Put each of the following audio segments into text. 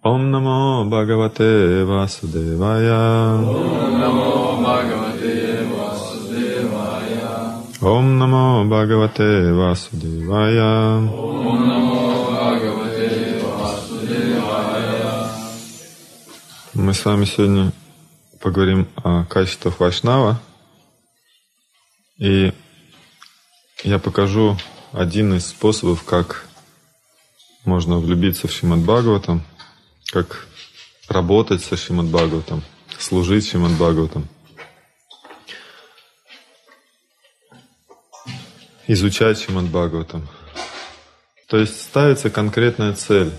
Ом намо Бхагавате Васудевая. Ом намо Бхагавате Васудевая. Ом намо Бхагавате Васудевая. Ом намо Бхагавате Васудевая. Мы с вами сегодня поговорим о качествах Вайшнава. И я покажу один из способов, как можно влюбиться в Шримад Бхагаватам, как работать со Шримад Бхагаватам, служить Шримад Бхагаватам, изучать Шримад Бхагаватам. То есть ставится конкретная цель,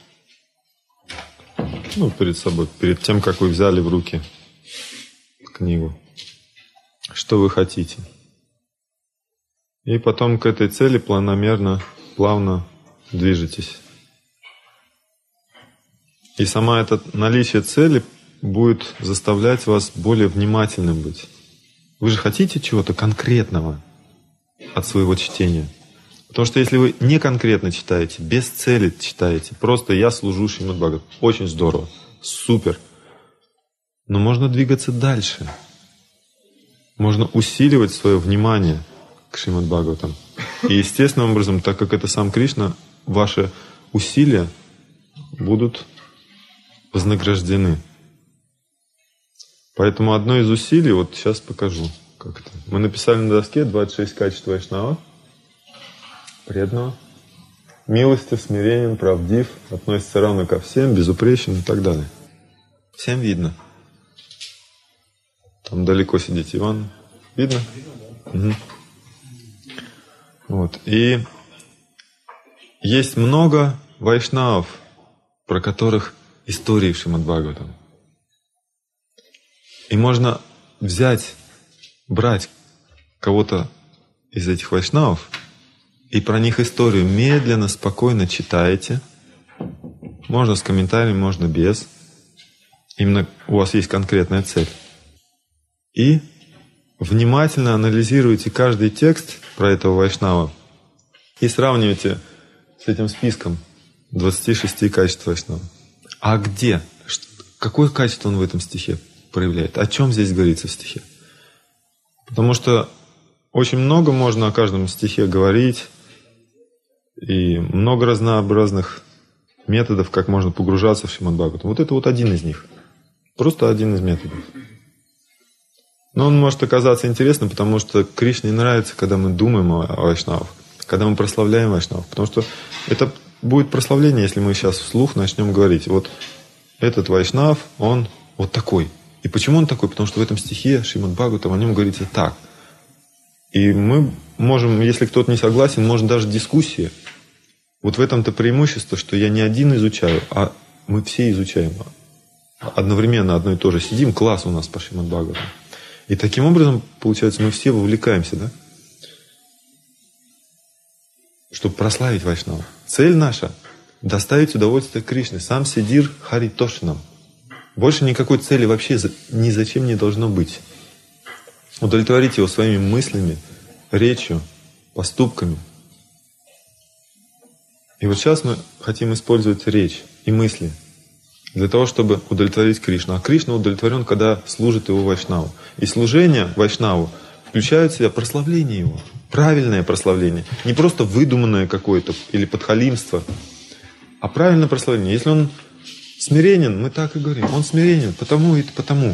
перед собой, перед тем, как вы взяли в руки книгу. Что вы хотите. И потом к этой цели планомерно, плавно движетесь. И сама это наличие цели будет заставлять вас более внимательным быть. Вы же хотите чего-то конкретного от своего чтения. Потому что если вы не конкретно читаете, без цели читаете, просто «я служу Шримад Бхагаватам», очень здорово, супер. Но можно двигаться дальше. Можно усиливать свое внимание к Шримад Бхагаватам. И естественным образом, так как это сам Кришна, ваши усилия будут вознаграждены. Поэтому одно из усилий, вот сейчас покажу, как это. Мы написали на доске 26 качеств Вайшнава, преданного, милостив, смиренен, правдив, относится равно ко всем, безупречен и так далее. Всем видно. Там далеко сидите, Иван. Видно? Угу. Вот. И есть много вайшнавов, про которых истории в Шримад Бхагаватам. И можно брать кого-то из этих вайшнавов и про них историю медленно, спокойно читаете. Можно с комментариями, можно без. Именно у вас есть конкретная цель. И внимательно анализируете каждый текст про этого вайшнава и сравниваете с этим списком 26 качеств вайшнава. А где? Какое качество он в этом стихе проявляет? О чем здесь говорится в стихе? Потому что очень много можно о каждом стихе говорить, и много разнообразных методов, как можно погружаться в Шримад Бхагаватам. Вот это вот один из них. Просто один из методов. Но он может оказаться интересным, потому что Кришне нравится, когда мы думаем о вайшнавах, когда мы прославляем вайшнавов. Потому что это будет прославление, если мы сейчас вслух начнем говорить. Вот этот вайшнав, он вот такой. И почему он такой? Потому что в этом стихе Шримад Бхагаватам о нем говорится так. И мы можем, если кто-то не согласен, можно даже дискуссии. Вот в этом-то преимущество, что я не один изучаю, а мы все изучаем. Одновременно одно и то же сидим, класс у нас по Шримад Бхагаватам. И таким образом, получается, мы все вовлекаемся, да? Чтобы прославить вайшнава. Цель наша – доставить удовольствие Кришне. Сам Сидир Харитошинам. Больше никакой цели вообще ни зачем не должно быть. Удовлетворить его своими мыслями, речью, поступками. И вот сейчас мы хотим использовать речь и мысли для того, чтобы удовлетворить Кришну. А Кришна удовлетворен, когда служит его вайшнаву. И служение вайшнаву включает в себя прославление его. Правильное прославление. Не просто выдуманное какое-то или подхалимство, а правильное прославление. Если он смиренен, мы так и говорим. Он смиренен, потому и потому.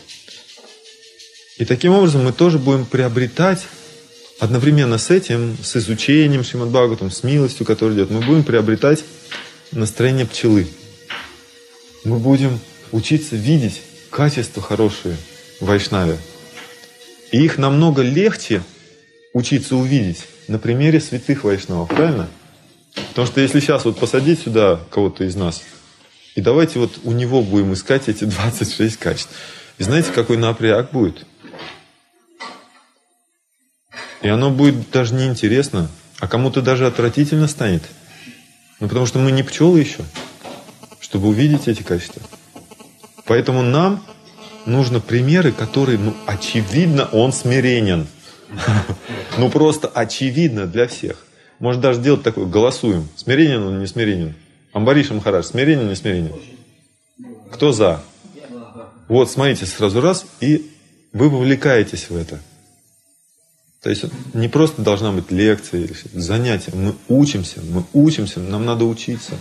И таким образом мы тоже будем приобретать одновременно с этим, с изучением Шримад Бхагаватам, с милостью, которая идет, мы будем приобретать настроение пчелы. Мы будем учиться видеть качества хорошие в вайшнаве. И их намного легче учиться увидеть на примере святых вайшнавов, правильно? Потому что если сейчас вот посадить сюда кого-то из нас, и давайте вот у него будем искать эти 26 качеств. И знаете, какой напряг будет? И оно будет даже неинтересно, а кому-то даже отвратительно станет. Потому что мы не пчелы еще, чтобы увидеть эти качества. Поэтому нам нужны примеры, которые, очевидно, он смиренен. Просто очевидно для всех. Может даже делать такое, голосуем, смиренен он, не смиренен. Амбариша Махарадж, смирение, не смирение? Кто за? Вот, смотрите, сразу раз, и вы вовлекаетесь в это. То есть не просто должна быть лекция или занятие. Мы учимся, нам надо учиться.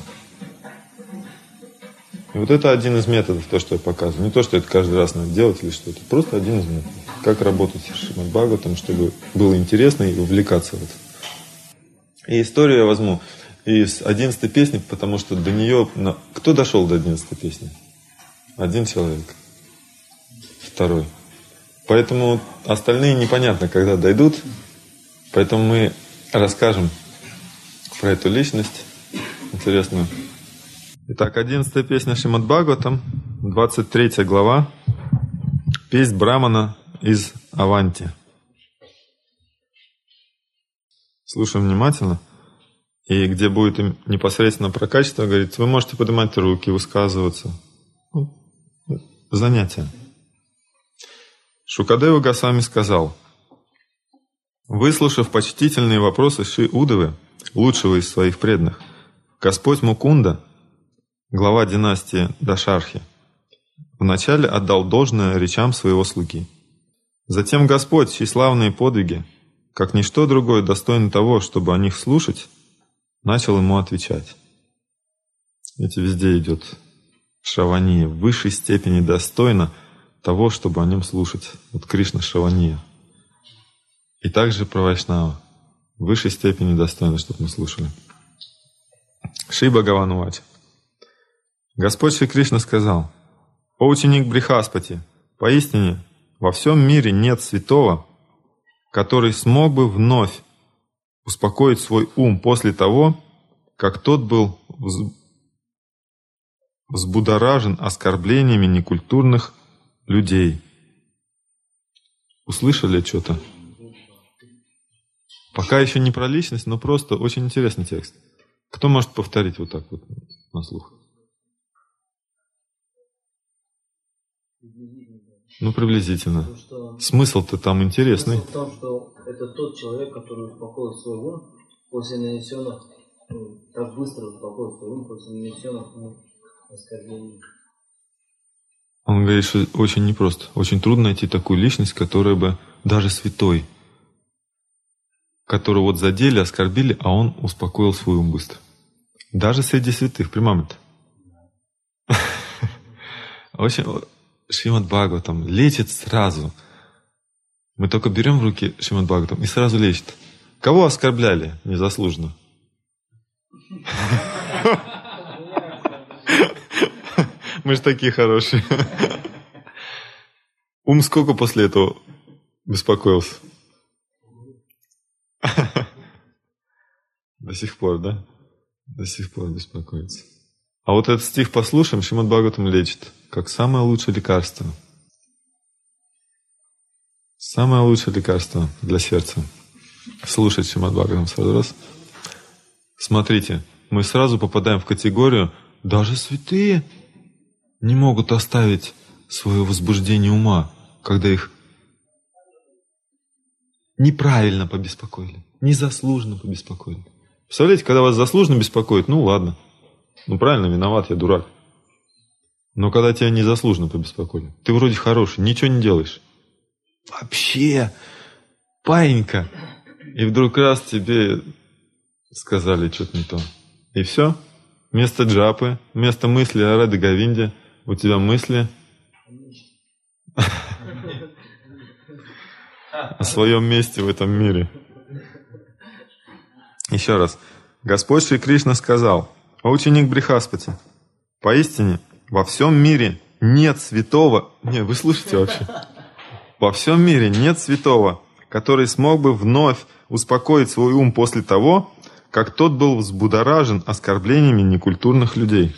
И вот это один из методов, то, что я показываю. Не то, что это каждый раз надо делать или что-то. Просто один из методов. Как работать с Шримад Бхагаватом, чтобы было интересно и увлекаться в это. И историю я возьму из 11-й песни, потому что до нее... Кто дошел до 11-й песни? Один человек. Второй. Поэтому остальные непонятно, когда дойдут. Поэтому мы расскажем про эту личность интересную. Итак, 11-я песня Шримад Бхагаватам, 23 глава, песнь Брамана из Аванти. Слушаем внимательно. И где будет непосредственно про качество, говорит, вы можете поднимать руки, высказываться. Занятие. Шукадева Госвами сказал: выслушав почтительные вопросы Шри Удавы, лучшего из своих преданных, Господь Мукунда, глава династии Дашархи, вначале отдал должное речам своего слуги. Затем Господь, чьи славные подвиги, как ничто другое достойно того, чтобы о них слушать, начал ему отвечать. Видите, везде идет Шравания, в высшей степени достойно того, чтобы о нем слушать. Вот Кришна Шравания. И также про Вайшнава. В высшей степени достойно, чтобы мы слушали. Шри Бхагаван Увача. Господь Шри Кришна сказал: «О ученик Брихаспати, поистине во всем мире нет святого, который смог бы вновь успокоить свой ум после того, как тот был взбудоражен оскорблениями некультурных людей». Услышали что-то? Пока еще не про личность, но просто очень интересный текст. Кто может повторить вот так вот на слух? Ну, приблизительно. Смысл-то там интересный. Смысл в том, что это тот человек, который успокоил свой ум после нанесенных, так быстро успокоил свой ум после нанесенных оскорблений. Он говорит, что очень непросто. Очень трудно найти такую личность, которая бы даже святой, которого вот задели, оскорбили, а он успокоил свой ум быстро. Даже среди святых, прямами-то. Очень... Шримад Бхагаватам лечит сразу. Мы только берем в руки Шримад Бхагаватам и сразу лечит. Кого оскорбляли незаслуженно? Мы же такие хорошие. Ум сколько после этого беспокоился? До сих пор, да? До сих пор беспокоится. А вот этот стих послушаем, Шримад Бхагаватам лечит, как самое лучшее лекарство. Самое лучшее лекарство для сердца. Слушать Шримад Бхагаватам сразу раз. Смотрите, мы сразу попадаем в категорию, даже святые не могут оставить свое возбуждение ума, когда их неправильно побеспокоили, незаслуженно побеспокоили. Представляете, когда вас заслуженно беспокоит, ну ладно, ну правильно, виноват, я дурак. Но когда тебя незаслуженно побеспокоили, ты вроде хороший, ничего не делаешь. Вообще, паинька. И вдруг раз тебе сказали что-то не то. И все. Вместо джапы, вместо мысли о Раде Говинде, у тебя мысли о своем месте в этом мире. Еще раз. Господь Шри Кришна сказал: «О ученик Брихаспати, поистине во всем мире нет святого...» Не, вы слышите вообще? «Во всем мире нет святого, который смог бы вновь успокоить свой ум после того, как тот был взбудоражен оскорблениями некультурных людей».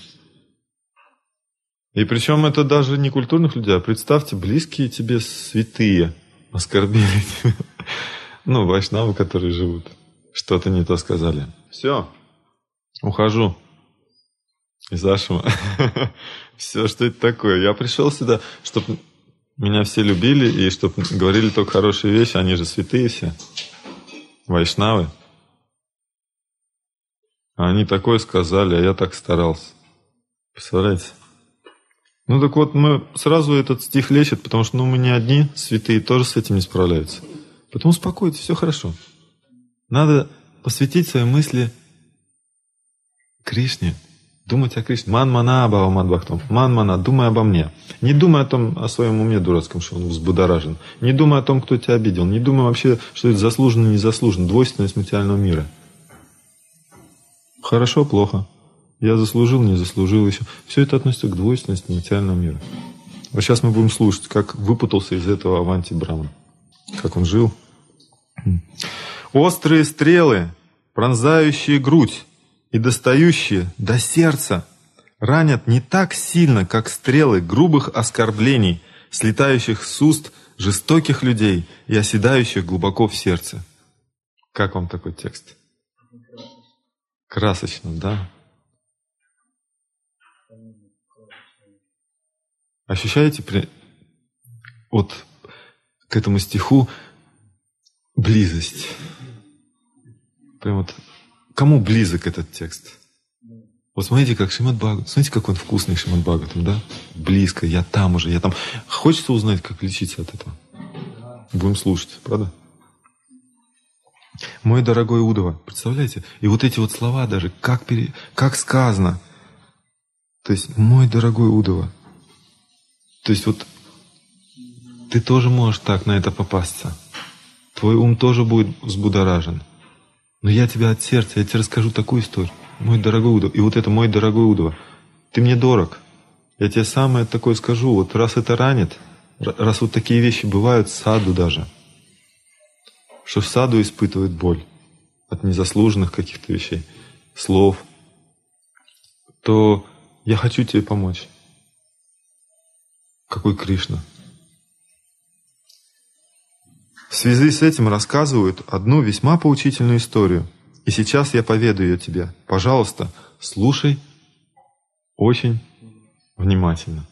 И причем это даже не культурных людей, а представьте, близкие тебе святые оскорбили тебя. Ну, вайшнавы, которые живут. Что-то не то сказали. Все, ухожу из ашрама. Все, что это такое? Я пришел сюда, чтобы меня все любили и чтобы говорили только хорошие вещи. Они же святые все. Вайшнавы. А они такое сказали, а я так старался. Представляете? Ну так вот, мы сразу этот стих лечит, потому что мы не одни, святые тоже с этим не справляются. Поэтому успокойтесь, все хорошо. Надо посвятить свои мысли Кришне, думать о Кришне. Ман-мана абава мадбхактам. Ман-мана, думай обо мне. Не думай о своем уме дурацком, что он взбудоражен. Не думай о том, кто тебя обидел. Не думай вообще, что это заслуженно, незаслуженно. Двойственность материального мира. Хорошо, плохо. Я заслужил, не заслужил еще. Все это относится к двойственности материального мира. Вот сейчас мы будем слушать, как выпутался из этого Аванти Браман. Как он жил. Острые стрелы, пронзающие грудь и достающие до сердца, ранят не так сильно, как стрелы грубых оскорблений, слетающих с уст жестоких людей и оседающих глубоко в сердце. Как вам такой текст? Красочно, да? Ощущаете вот к этому стиху близость? Прям вот кому близок этот текст? Вот смотрите, как Шримад Бхагаватам. Смотрите, как он вкусный, Шримад Бхагаватам, да? Близко, я там уже, я там. Хочется узнать, как лечиться от этого? Будем слушать, правда? Мой дорогой Удова, представляете? И вот эти вот слова даже, как сказано. То есть, мой дорогой Удова. То есть вот ты тоже можешь так на это попасться. Твой ум тоже будет взбудоражен. Но я тебя от сердца, я тебе расскажу такую историю. Мой дорогой Удова. И вот это мой дорогой Удова. Ты мне дорог. Я тебе самое такое скажу. Вот раз это ранит, раз вот такие вещи бывают в саду даже, что в саду испытывает боль от незаслуженных каких-то вещей, слов, то я хочу тебе помочь. Какой Кришна? В связи с этим рассказывают одну весьма поучительную историю. И сейчас я поведаю ее тебе. Пожалуйста, слушай очень внимательно.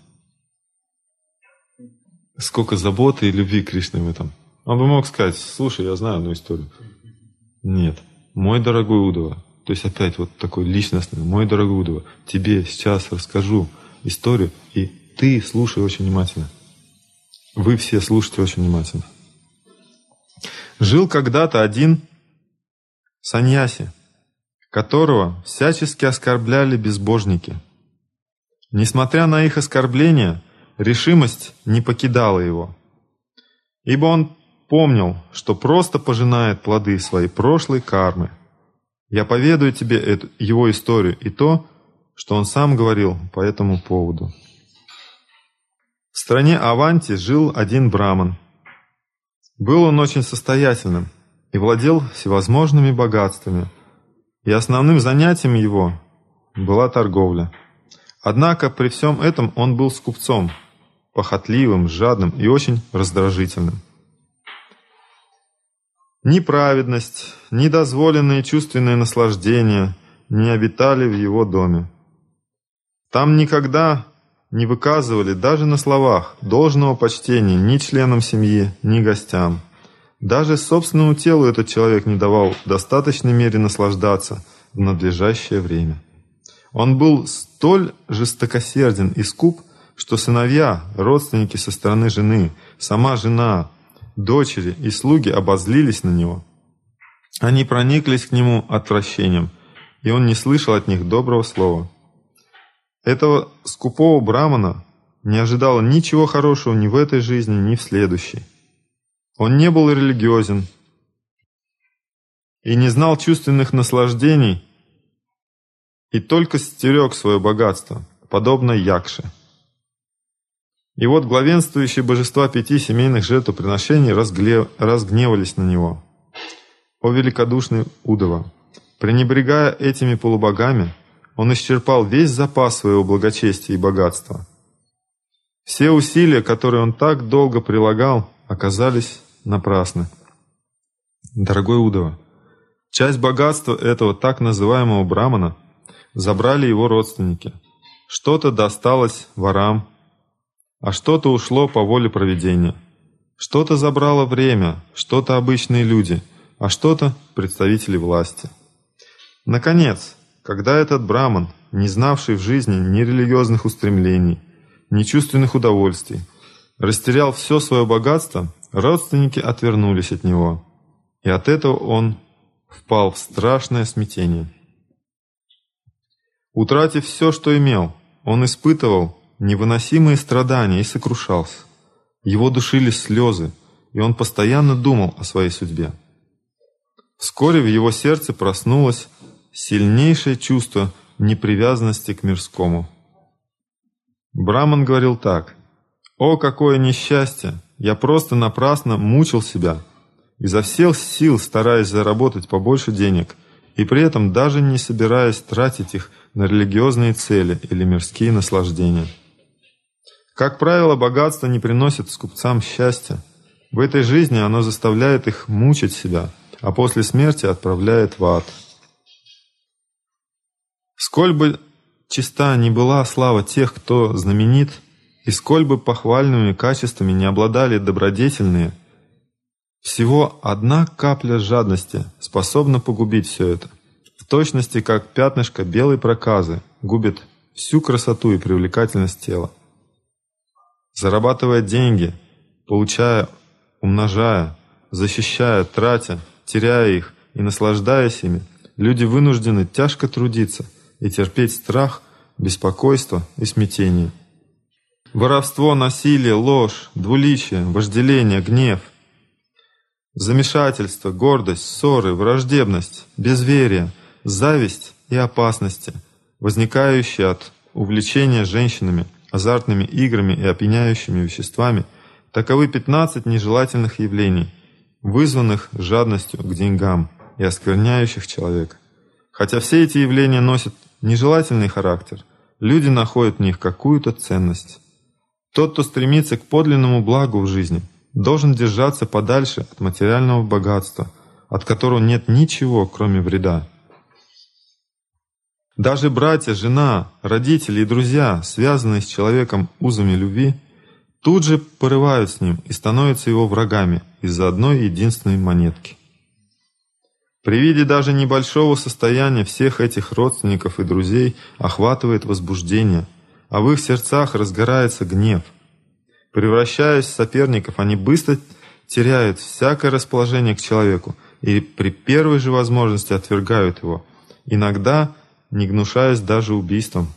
Сколько заботы и любви Кришны в этом. Он бы мог сказать: слушай, я знаю одну историю. Нет. Мой дорогой Удова. То есть опять вот такой личностный. Мой дорогой Удова, тебе сейчас расскажу историю, и ты слушай очень внимательно. Вы все слушайте очень внимательно. Жил когда-то один саньяси, которого всячески оскорбляли безбожники. Несмотря на их оскорбления, решимость не покидала его, ибо он помнил, что просто пожинает плоды своей прошлой кармы. Я поведаю тебе его историю и то, что он сам говорил по этому поводу. В стране Аванти жил один браман. Был он очень состоятельным и владел всевозможными богатствами, и основным занятием его была торговля. Однако при всем этом он был скупцом, похотливым, жадным и очень раздражительным. Ни праведность, ни дозволенные чувственные наслаждения не обитали в его доме. Там никогда не выказывали даже на словах должного почтения ни членам семьи, ни гостям. Даже собственному телу этот человек не давал в достаточной мере наслаждаться в надлежащее время. Он был столь жестокосерден и скуп, что сыновья, родственники со стороны жены, сама жена, дочери и слуги обозлились на него. Они прониклись к нему отвращением, и он не слышал от них доброго слова. Этого скупого брамана не ожидало ничего хорошего ни в этой жизни, ни в следующей. Он не был религиозен и не знал чувственных наслаждений, и только стерег свое богатство, подобно Якше. И вот главенствующие божества 5 семейных жертвоприношений разгневались на него. О великодушный Удова! Пренебрегая этими полубогами, он исчерпал весь запас своего благочестия и богатства. Все усилия, которые он так долго прилагал, оказались напрасны. Дорогой Удова, часть богатства этого так называемого брамана забрали его родственники. Что-то досталось ворам, а что-то ушло по воле провидения. Что-то забрало время, что-то обычные люди, а что-то представители власти. Наконец, когда этот браман, не знавший в жизни ни религиозных устремлений, ни чувственных удовольствий, растерял все свое богатство, родственники отвернулись от него, и от этого он впал в страшное смятение. Утратив все, что имел, он испытывал невыносимые страдания и сокрушался. Его душили слезы, и он постоянно думал о своей судьбе. Вскоре в его сердце проснулось сильнейшее чувство непривязанности к мирскому. Браман говорил так: «О, какое несчастье! Я просто напрасно мучил себя, изо всех сил стараясь заработать побольше денег, и при этом даже не собираясь тратить их на религиозные цели или мирские наслаждения. Как правило, богатство не приносит скупцам счастья. В этой жизни оно заставляет их мучить себя, а после смерти отправляет в ад. Сколь бы чиста ни была слава тех, кто знаменит, и сколь бы похвальными качествами не обладали добродетельные, всего одна капля жадности способна погубить все это, в точности как пятнышко белой проказы губит всю красоту и привлекательность тела. Зарабатывая деньги, получая, умножая, защищая, тратя, теряя их и наслаждаясь ими, люди вынуждены тяжко трудиться и терпеть страх, беспокойство и смятение. Воровство, насилие, ложь, двуличие, вожделение, гнев, замешательство, гордость, ссоры, враждебность, безверие, зависть и опасности, возникающие от увлечения женщинами, азартными играми и опьяняющими веществами, таковы 15 нежелательных явлений, вызванных жадностью к деньгам и оскверняющих человека. Хотя все эти явления носят нежелательный характер, люди находят в них какую-то ценность. Тот, кто стремится к подлинному благу в жизни, должен держаться подальше от материального богатства, от которого нет ничего, кроме вреда. Даже братья, жена, родители и друзья, связанные с человеком узами любви, тут же порывают с ним и становятся его врагами из-за одной единственной монетки. При виде даже небольшого состояния всех этих родственников и друзей охватывает возбуждение, а в их сердцах разгорается гнев. Превращаясь в соперников, они быстро теряют всякое расположение к человеку и при первой же возможности отвергают его, иногда не гнушаясь даже убийством.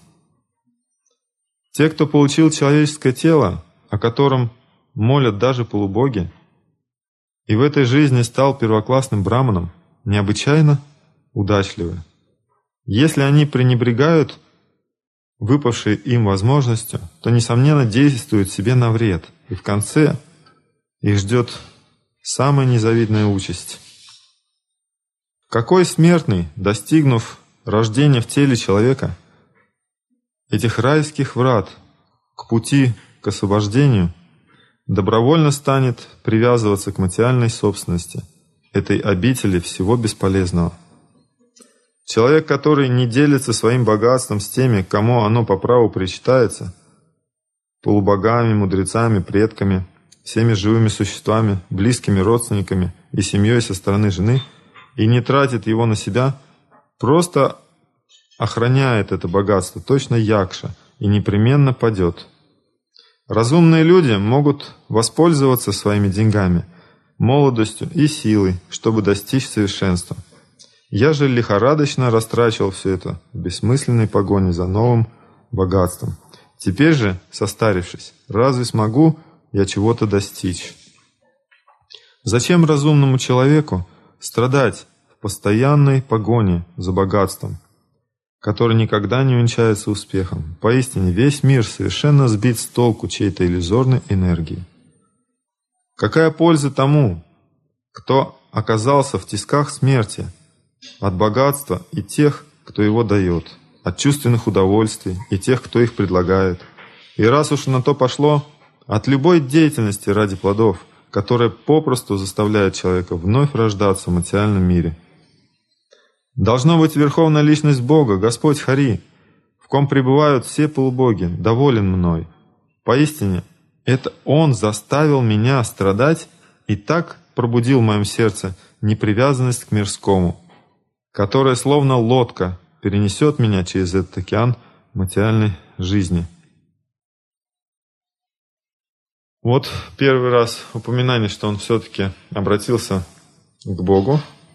Те, кто получил человеческое тело, о котором молят даже полубоги, и в этой жизни стал первоклассным браманом, необычайно удачливы. Если они пренебрегают выпавшей им возможностью, то, несомненно, действуют себе на вред, и в конце их ждет самая незавидная участь. Какой смертный, достигнув рождения в теле человека, этих райских врат к пути к освобождению, добровольно станет привязываться к материальной собственности, этой обители всего бесполезного. Человек, который не делится своим богатством с теми, кому оно по праву причитается, полубогами, мудрецами, предками, всеми живыми существами, близкими родственниками и семьей со стороны жены, и не тратит его на себя, просто охраняет это богатство, точно якша, и непременно падет. Разумные люди могут воспользоваться своими деньгами, молодостью и силой, чтобы достичь совершенства. Я же лихорадочно растрачивал все это в бессмысленной погоне за новым богатством. Теперь же, состарившись, разве смогу я чего-то достичь? Зачем разумному человеку страдать в постоянной погоне за богатством, который никогда не увенчается успехом? Поистине, весь мир совершенно сбит с толку чьей-то иллюзорной энергией. Какая польза тому, кто оказался в тисках смерти, от богатства и тех, кто его дает, от чувственных удовольствий и тех, кто их предлагает, и раз уж на то пошло, от любой деятельности ради плодов, которая попросту заставляет человека вновь рождаться в материальном мире? Должно быть, Верховная Личность Бога, Господь Хари, в ком пребывают все полубоги, доволен мной. Поистине, это Он заставил меня страдать и так пробудил в моем сердце непривязанность к мирскому, которая словно лодка перенесет меня через этот океан материальной жизни. Вот первый раз упоминание, что он все-таки обратился к Богу,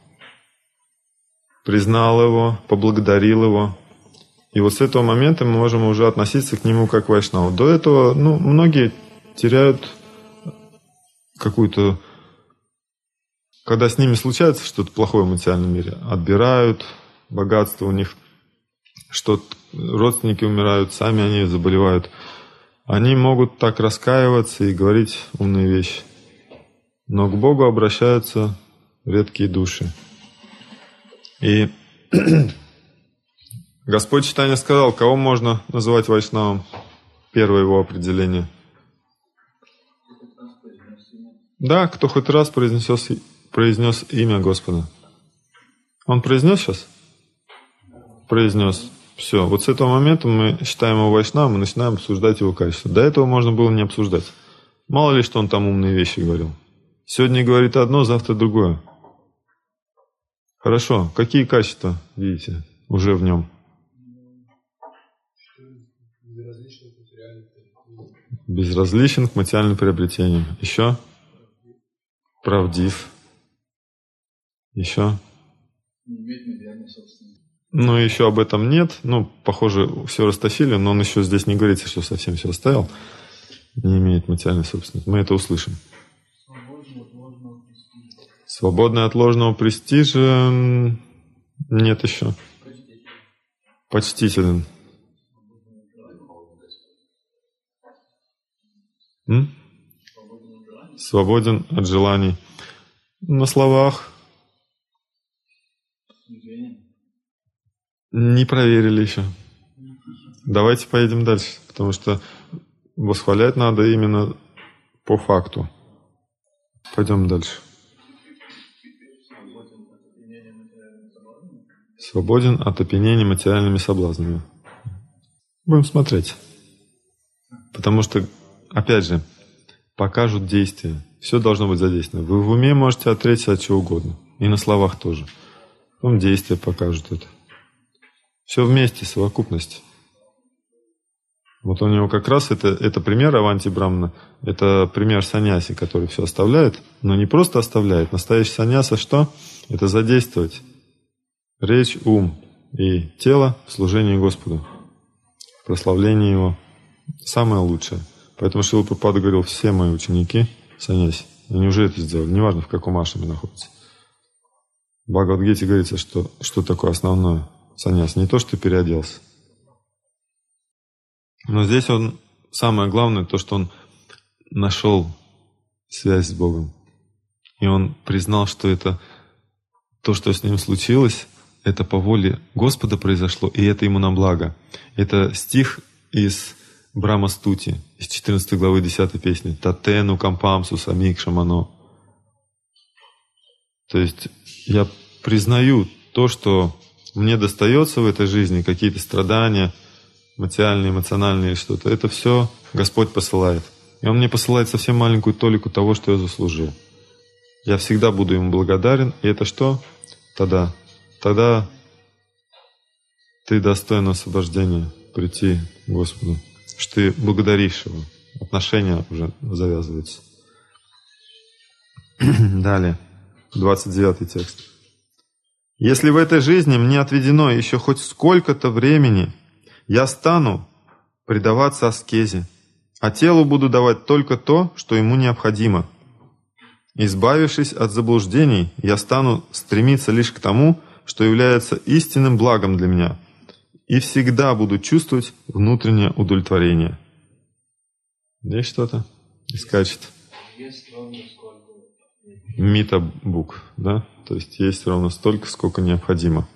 признал Его, поблагодарил Его. И вот с этого момента мы можем уже относиться к Нему как к вайшнаву. До этого, многие теряют какую-то... Когда с ними случается что-то плохое в материальном мире, отбирают богатство у них, что родственники умирают, сами они заболевают. Они могут так раскаиваться и говорить умные вещи. Но к Богу обращаются редкие души. И Господь Чайтанья сказал, кого можно называть вайшнавом. Первое его определение. Да, кто хоть раз произнес имя Господа. Он произнес сейчас? Произнес. Все. Вот с этого момента мы считаем его вайшнавом и начинаем обсуждать его качество. До этого можно было не обсуждать. Мало ли, что он там умные вещи говорил. Сегодня говорит одно, завтра другое. Хорошо. Какие качества видите уже в нем? Безразличен к материальным приобретениям. Еще? Правдив. Еще? Еще об этом нет. Похоже, все растащили, но он еще здесь не говорится, что совсем все оставил. Не имеет материальной собственности. Мы это услышим. Свободный от ложного престижа нет еще. Почтителен. Свободен от желаний. На словах. Не проверили еще. Давайте поедем дальше, потому что восхвалять надо именно по факту. Пойдем дальше. Свободен от опьянения материальными соблазнами. Будем смотреть. Потому что, опять же, покажут действия. Все должно быть задействовано. Вы в уме можете отречься от чего угодно. И на словах тоже. Потом действия покажут это. Все вместе, совокупность. Вот у него как раз это пример Аванти Брамана. Это пример саньяси, который все оставляет. Но не просто оставляет. Настоящий саньяса что? Это задействовать речь, ум и тело в служении Господу. В прославлении Его. Самое лучшее. Поэтому Шрила Прабхупада говорил, все мои ученики саньяси. Они уже это сделали. Неважно, в каком ашраме находятся. В Бхагавад-гите говорится, что такое основное саньяс. Не то, что переоделся. Но здесь самое главное, то, что он нашел связь с Богом. И он признал, что это то, что с ним случилось, это по воле Господа произошло, и это ему на благо. Это стих из Брахма-стути, из 14 главы 10 песни. «Татену кампамсу самик шамано». То есть я признаю то, что мне достается в этой жизни, какие-то страдания, материальные, эмоциональные, что-то, это все Господь посылает. И Он мне посылает совсем маленькую толику того, что я заслужил. Я всегда буду Ему благодарен. И это что? Тогда ты достоин освобождения, прийти к Господу. Что ты благодаришь Его. Отношения уже завязываются. Далее, 29 текст. «Если в этой жизни мне отведено еще хоть сколько-то времени, я стану предаваться аскезе, а телу буду давать только то, что ему необходимо. Избавившись от заблуждений, я стану стремиться лишь к тому, что является истинным благом для меня, и всегда буду чувствовать внутреннее удовлетворение». Здесь что-то искачет. Мита-бук, да? То есть есть ровно столько, сколько необходимо.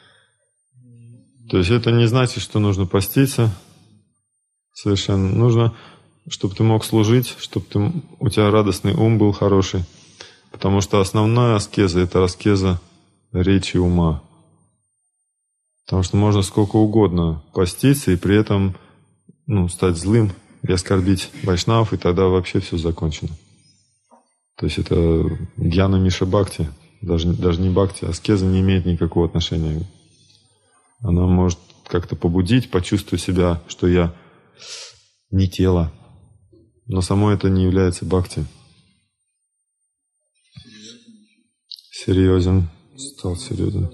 То есть это не значит, что нужно поститься. Совершенно нужно, чтобы ты мог служить, чтобы у тебя радостный ум был хороший. Потому что основная аскеза – это аскеза речи ума. Потому что можно сколько угодно поститься и при этом стать злым и оскорбить вайшнавов, и тогда вообще все закончено. То есть это гьяна миша бхакти, даже не бхакти, аскеза не имеет никакого отношения Она может как-то побудить, почувствовать себя, что я не тело. Но само это не является бхакти. Серьезен. Стал серьезен.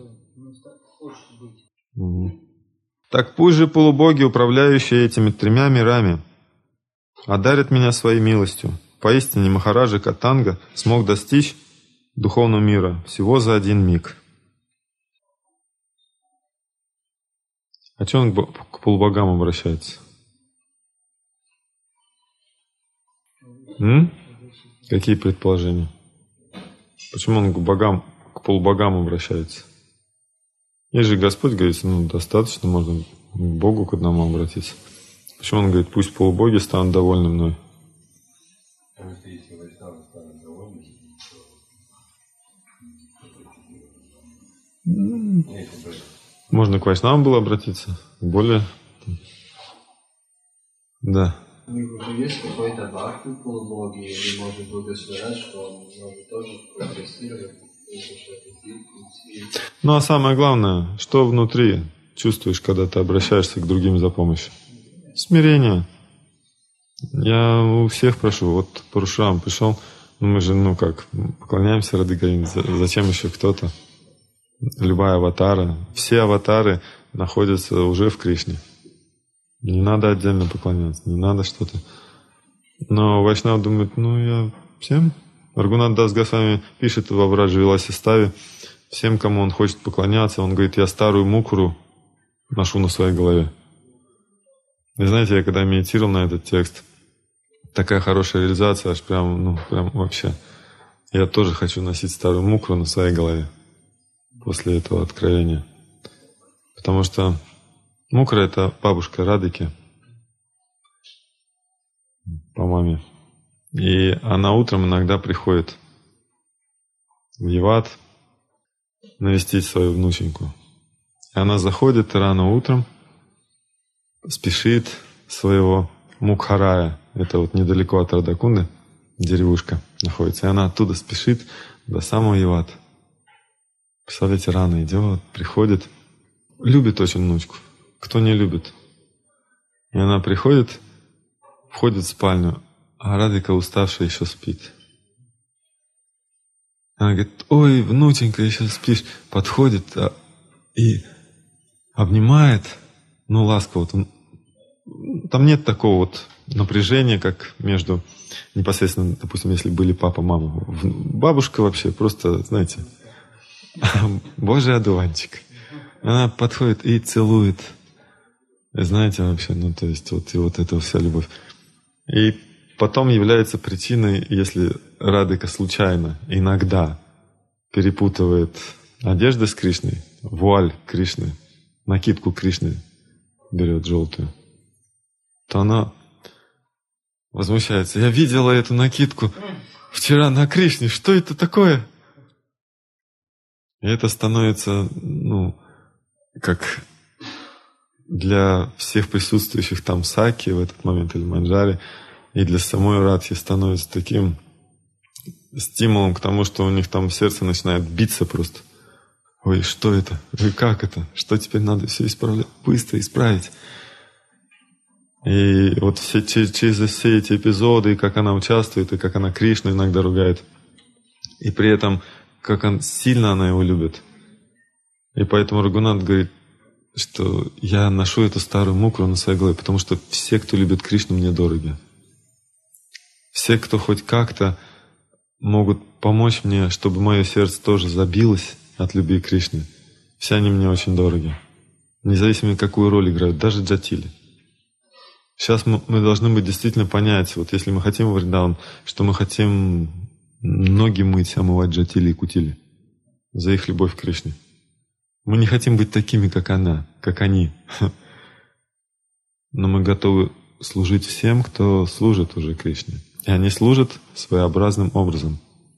Так пусть же полубоги, управляющие этими 3 мирами, одарят меня своей милостью. Поистине Махараджа Катанга смог достичь духовного мира всего за 1 миг. А что он к полубогам обращается? Какие предположения? Почему он к полубогам обращается? Есть же Господь говорит, достаточно, можно к Богу к одному обратиться. Почему он говорит, пусть полубоги станут довольны мной? Потому что если вайшнавы станут довольны, то... Можно к вайшнавам было обратиться. Более... Да. У них уже есть какой-то бхакти полубоги, или может благословлять, что он может тоже прогрессировать. Ну а самое главное, что внутри чувствуешь, когда ты обращаешься к другим за помощью? Смирение. Я у всех прошу, вот Парашурам пришел, мы же, поклоняемся Рады Говинде, зачем еще кто-то? Любая аватара, все аватары находятся уже в Кришне. Не надо отдельно поклоняться, не надо что-то. Но Вайшнав думает, я всем. Рагунат Дас Госвами пишет во Враджа Виласе-ставе, всем, кому он хочет поклоняться, он говорит, я старую мукуру ношу на своей голове. И знаете, я когда медитировал на этот текст, такая хорошая реализация, аж прям вообще. Я тоже хочу носить старую мукуру на своей голове после этого откровения. Потому что мукра — это бабушка Радыки по маме. И она утром иногда приходит в Яват навестить свою внученьку. И она заходит рано утром, спешит своего Мукхарая. Это вот недалеко от Радакунды деревушка находится. И она оттуда спешит до самого Явата. Представляете, рано идет, приходит. Любит очень внучку. Кто не любит? И она приходит, входит в спальню, а Радика уставшая еще спит. Она говорит, ой, внученька, еще спишь. Подходит и обнимает, ласково. Там нет такого вот напряжения, как между непосредственно, допустим, если были папа, мама. Бабушка вообще просто, знаете, Божий одуванчик. Она подходит и целует. И знаете, вообще, то есть вот это вся любовь. И потом является причиной, если Радыка случайно, иногда перепутывает одежду с Кришной, вуаль Кришны, накидку Кришны берет желтую, то она возмущается. Я видела эту накидку вчера на Кришне. Что это такое? И это становится, как для всех присутствующих там саки в этот момент или манджари, и для самой Радхи становится таким стимулом к тому, что у них там сердце начинает биться просто. Ой, что это? Ой, как это? Что теперь надо все исправлять? Быстро исправить. И вот через все эти эпизоды, и как она участвует, и как она Кришну иногда ругает, и при этом, как сильно она его любит. И поэтому Рагунат говорит, что я ношу эту старую мукру на своей голове, потому что все, кто любит Кришну, мне дороги. Все, кто хоть как-то могут помочь мне, чтобы мое сердце тоже забилось от любви к Кришне, все они мне очень дороги. Независимо, какую роль играют, даже джатили. Сейчас мы должны быть действительно понять, вот если мы хотим Вриндаван, что мы хотим ноги мыть, омывать джатили и кутили за их любовь к Кришне. Мы не хотим быть такими, как они. Но мы готовы служить всем, кто служит уже Кришне. И они служат своеобразным образом,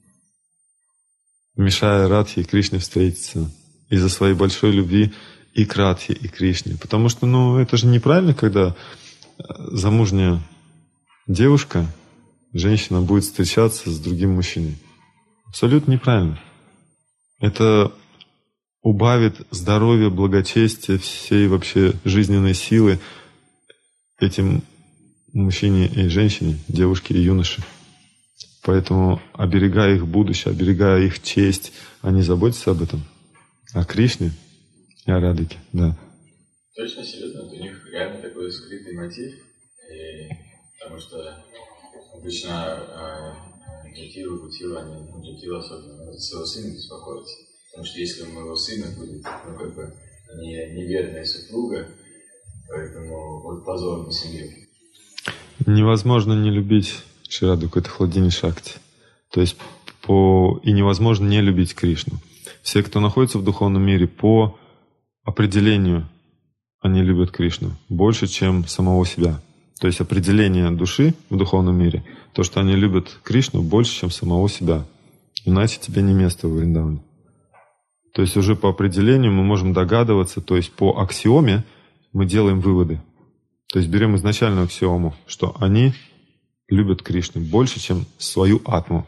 мешая Радхе и Кришне встретиться из-за своей большой любви и к Радхе, и к Кришне. Потому что, это же неправильно, когда замужняя девушка, женщина будет встречаться с другим мужчиной. Абсолютно неправильно. Это убавит здоровье, благочестие, всей вообще жизненной силы этим мужчине и женщине, девушке и юноше. Поэтому, оберегая их будущее, оберегая их честь, они заботятся об этом. О Кришне и о Радхике, да. Точно, серьезно, у них реально такой скрытый мотив, потому что обычно Джатилу, Гутилу, Джатилу особенно своего сына беспокоится. Потому что если у моего сына будет, неверная супруга, поэтому вот позор на семью. Невозможно не любить Шри-Радхику, это Хладини Шакти. То есть и невозможно не любить Кришну. Все, кто находится в духовном мире, по определению они любят Кришну больше, чем самого себя. То есть определение души в духовном мире, то, что они любят Кришну больше, чем самого себя. Иначе тебе не место в Вриндаване. То есть уже по определению мы можем догадываться, то есть по аксиоме мы делаем выводы. То есть берем изначальную аксиому, что они любят Кришну больше, чем свою атму.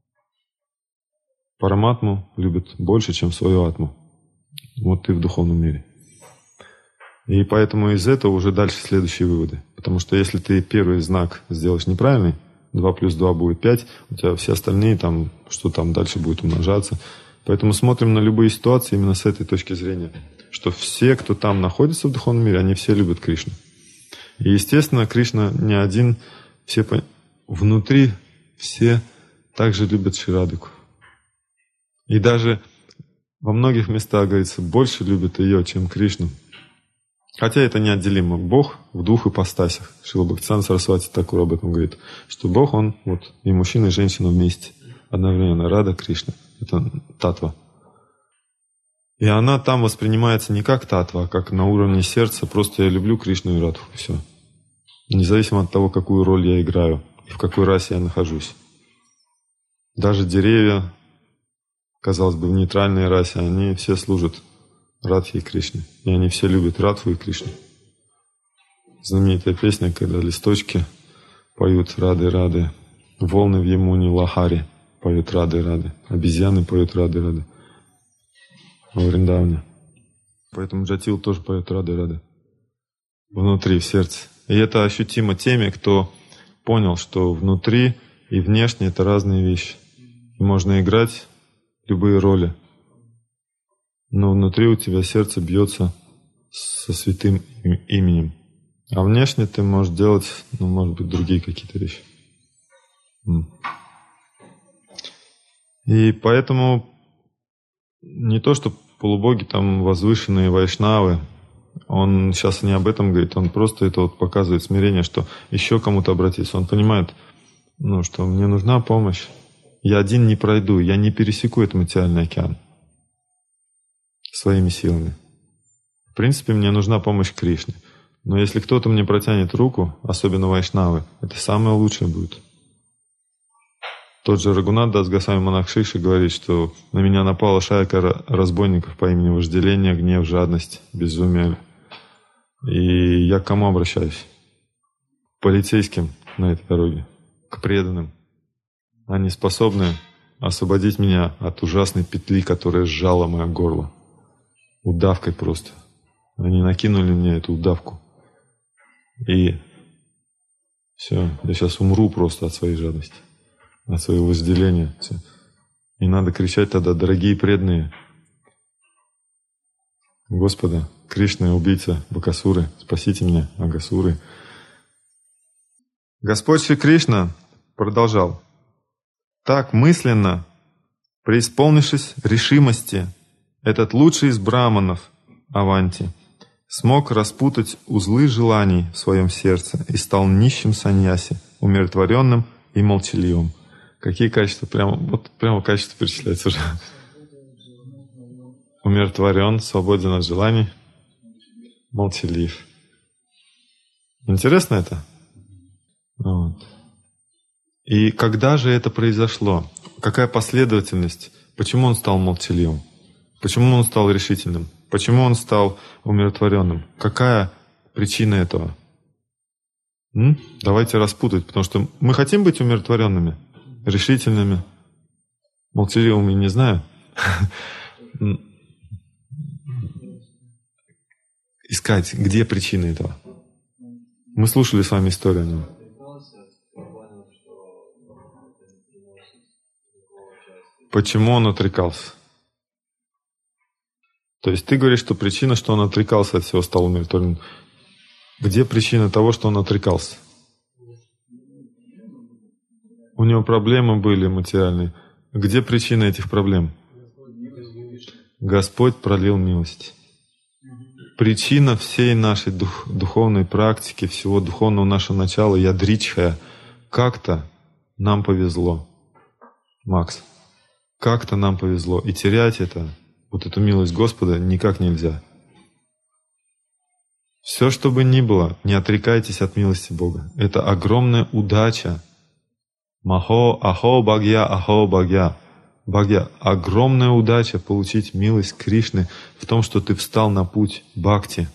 Параматму любят больше, чем свою атму. Вот ты в духовном мире. И поэтому из этого уже дальше следующие выводы. Потому что если ты первый знак сделаешь неправильный, 2 плюс 2 будет 5, у тебя все остальные там, что там дальше будет умножаться. Поэтому смотрим на любые ситуации именно с этой точки зрения. Что все, кто там находится в духовном мире, они все любят Кришну. И естественно, Кришна не один, внутри все также любят Шри-Радхику. И даже во многих местах, говорится, больше любят ее, чем Кришну. Хотя это неотделимо. Бог в двух ипостасях. Шрила Бхактисиданта Сарасвати Такур об этом говорит. Что Бог, Он вот и мужчина, и женщина вместе. Одновременно. Рада, Кришна. Это татва. И она там воспринимается не как татва, а как на уровне сердца. Просто я люблю Кришну и Радху. Все. Независимо от того, какую роль я играю и в какой расе я нахожусь. Даже деревья, казалось бы, в нейтральной расе, они все служат Радхе и Кришне. И они все любят Радху и Кришну. Знаменитая песня, когда листочки поют Рады-Рады, волны в Ямуне Лахари поют Рады-Рады, обезьяны поют Рады-Рады во Вриндаване. Поэтому Джатил тоже поет Рады-Рады внутри, в сердце. И это ощутимо теми, кто понял, что внутри и внешне это разные вещи. И можно играть любые роли. Но внутри у тебя сердце бьется со святым именем. А внешне ты можешь делать, может быть, другие какие-то вещи. И поэтому не то, что полубоги там возвышенные вайшнавы, он сейчас не об этом говорит, он просто это вот показывает смирение, что еще кому-то обратиться. Он понимает, что мне нужна помощь. Я один не пройду, я не пересеку этот материальный океан своими силами. В принципе, мне нужна помощь Кришны. Но если кто-то мне протянет руку, особенно вайшнавы, это самое лучшее будет. Тот же Рагунат Дас Госвами монах Шиши говорит, что на меня напала шайка разбойников по имени вожделение, гнев, жадность, безумие. И я к кому обращаюсь? К полицейским на этой дороге, к преданным. Они способны освободить меня от ужасной петли, которая сжала мое горло. Удавкой просто. Они накинули мне эту удавку. И все, я сейчас умру просто от своей жадности, от своего вожделения. Все. И надо кричать тогда: дорогие преданные, Господа, Кришна, убийца Бакасуры, спасите меня, Агасуры. Господь Шри Кришна продолжал: так мысленно, преисполнившись решимости, этот лучший из браманов, Аванти, смог распутать узлы желаний в своем сердце и стал нищим саньяси, умиротворенным и молчаливым. Какие качества? Прямо качества перечисляются уже. Умиротворен, свободен от желаний, молчалив. Интересно это? Вот. И когда же это произошло? Какая последовательность? Почему он стал молчаливым? Почему он стал решительным? Почему он стал умиротворенным? Какая причина этого? Давайте распутать, потому что мы хотим быть умиротворенными, решительными, молчаливыми, не знаю. искать, где причина этого. Мы слушали с вами историю о нем. Почему он отрекался? То есть ты говоришь, что причина, что он отрекался от всего, стал умиротворенным. Где причина того, что он отрекался? У него проблемы были материальные. Где причина этих проблем? Господь пролил милость. Причина всей нашей духовной практики, всего духовного нашего начала, ядричхая, как-то нам повезло. Макс, как-то нам повезло. И терять это, вот эту милость Господа, никак нельзя. Все, что бы ни было, не отрекайтесь от милости Бога. Это огромная удача. Махо, ахо, бхагья, ахо, бхагья. Бхагья, огромная удача получить милость Кришны в том, что ты встал на путь бхакти.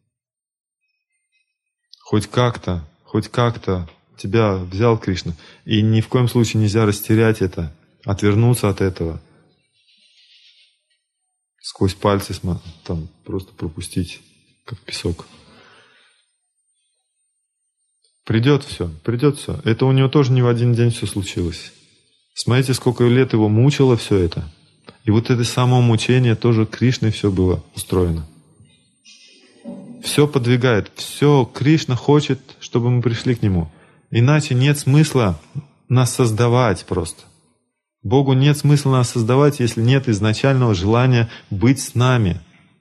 Хоть как-то тебя взял Кришна. И ни в коем случае нельзя растерять это, отвернуться от этого. Сквозь пальцы там просто пропустить, как песок. Придет все. Это у него тоже не в один день все случилось. Смотрите, сколько лет его мучило все это. И вот это само мучение тоже Кришной все было устроено. Все подвигает, все Кришна хочет, чтобы мы пришли к Нему. Иначе нет смысла нас создавать просто. Богу нет смысла нас создавать, если нет изначального желания быть с нами.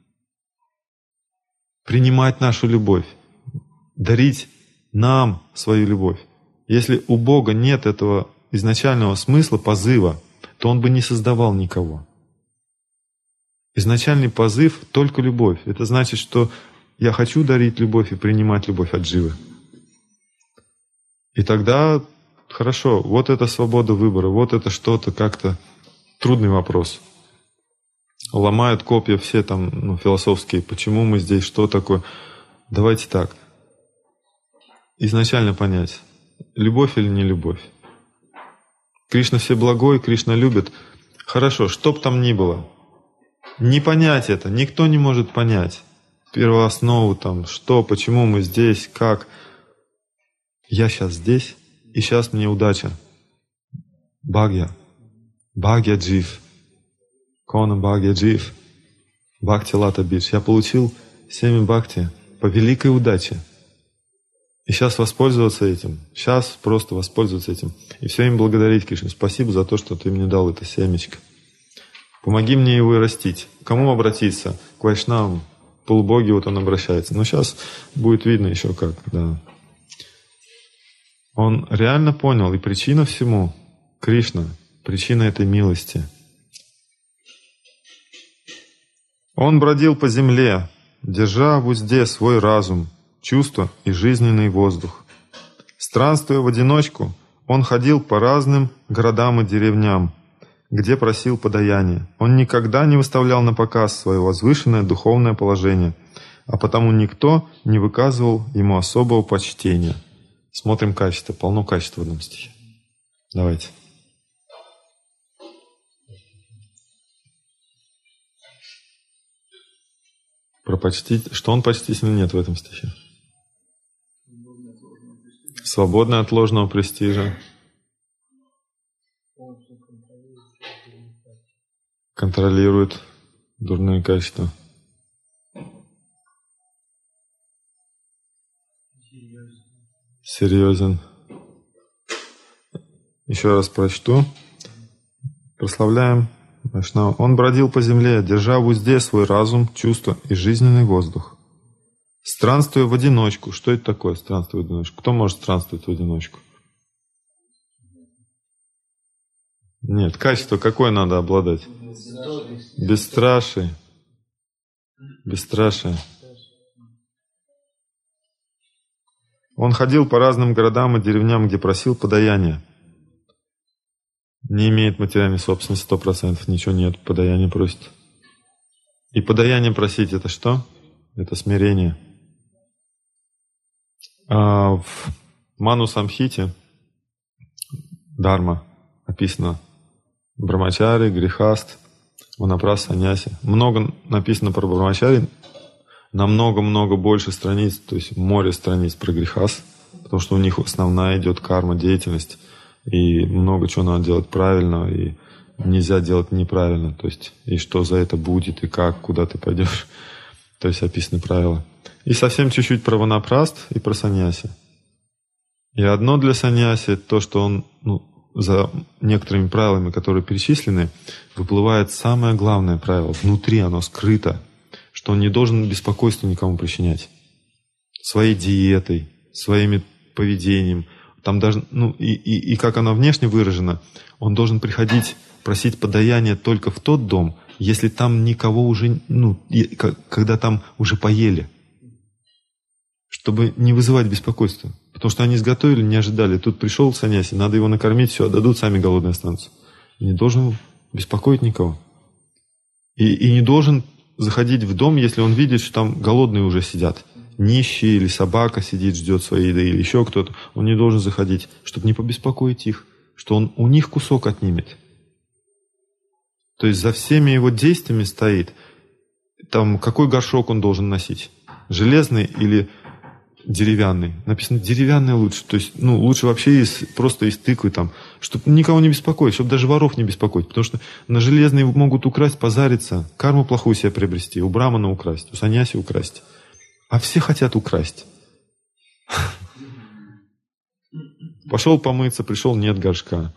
Принимать нашу любовь. Дарить нам свою любовь. Если у Бога нет этого изначального смысла, позыва, то Он бы не создавал никого. Изначальный позыв — только любовь. Это значит, что я хочу дарить любовь и принимать любовь от Дживы. И тогда хорошо, вот это свобода выбора, вот это что-то как-то трудный вопрос. Ломают копья все там философские, почему мы здесь, что такое. Давайте так. Изначально понять, любовь или не любовь. Кришна всеблагой, Кришна любит. Хорошо, что бы там ни было. Не понять это, никто не может понять. Первооснову там, что, почему мы здесь, как. Я сейчас здесь, и сейчас мне удача. Бхагья. Бхагья джив. Кона бхагья джив. Бхакти лата бидж. Я получил семя бхакти по великой удаче. И сейчас воспользоваться этим. Сейчас просто воспользоваться этим. И все им благодарить, Кришна. Спасибо за то, что ты мне дал это семечко. Помоги мне его и растить. К кому обратиться? К вайшнавам. Полубоги, вот он обращается. Но сейчас будет видно еще как. Да. Он реально понял. И причина всему Кришна. Причина этой милости. Он бродил по земле, держа в узде свой разум, чувства и жизненный воздух. Странствуя в одиночку, он ходил по разным городам и деревням, где просил подаяния. Он никогда не выставлял на показ свое возвышенное духовное положение, а потому никто не выказывал ему особого почтения. Смотрим качество, полно качества в одном стихе. Давайте. Про почтить, что он почтительный, нет в этом стихе. Свободный от ложного престижа. Контролирует дурные качества. Серьезен. Еще раз прочту. Прославляем Вайшнава. Он бродил по земле, держа в узде свой разум, чувства и жизненный воздух. Странствуя в одиночку. Что это такое, странствуя в одиночку? Кто может странствовать в одиночку? Нет, качество какое надо обладать? Бесстрашие. Бесстрашие. Он ходил по разным городам и деревням, где просил подаяния. Не имеет материальной собственности 100%, ничего нет, подаяние просит. И подаяние просить — это что? Это смирение. В Ману Самхите Дharma описано Брамачари, Грихаст, Ванапрас, Саньяси. Много написано про Брамачари, намного-много больше страниц, то есть море страниц про грехас, потому что у них основная идет карма, деятельность, и много чего надо делать правильно, и нельзя делать неправильно, то есть и что за это будет, и как, куда ты пойдешь, то есть описаны правила. И совсем чуть-чуть про ванапраст и про саньяси. И одно для саньяси, то, что он, за некоторыми правилами, которые перечислены, выплывает самое главное правило. Внутри оно скрыто, что он не должен беспокойство никому причинять. Своей диетой, своим поведением. Там даже, и как оно внешне выражено, он должен приходить, просить подаяния только в тот дом, если там никого уже, когда там уже поели. Чтобы не вызывать беспокойства. Потому что они изготовили, не ожидали. Тут пришел саньяси, надо его накормить, все, отдадут, сами голодные останутся. И не должен беспокоить никого. И не должен заходить в дом, если он видит, что там голодные уже сидят. Нищие или собака сидит, ждет своей еды, или еще кто-то. Он не должен заходить, чтобы не побеспокоить их, что он у них кусок отнимет. То есть за всеми его действиями стоит, там, какой горшок он должен носить. Железный или деревянный. Написано, деревянный лучше. То есть, лучше вообще просто из тыквы там, чтобы никого не беспокоить, чтобы даже воров не беспокоить. Потому что на железный могут украсть, позариться, карму плохую себе приобрести, у брамана украсть, у саньяси украсть. А все хотят украсть. Пошел помыться, пришел, нет горшка.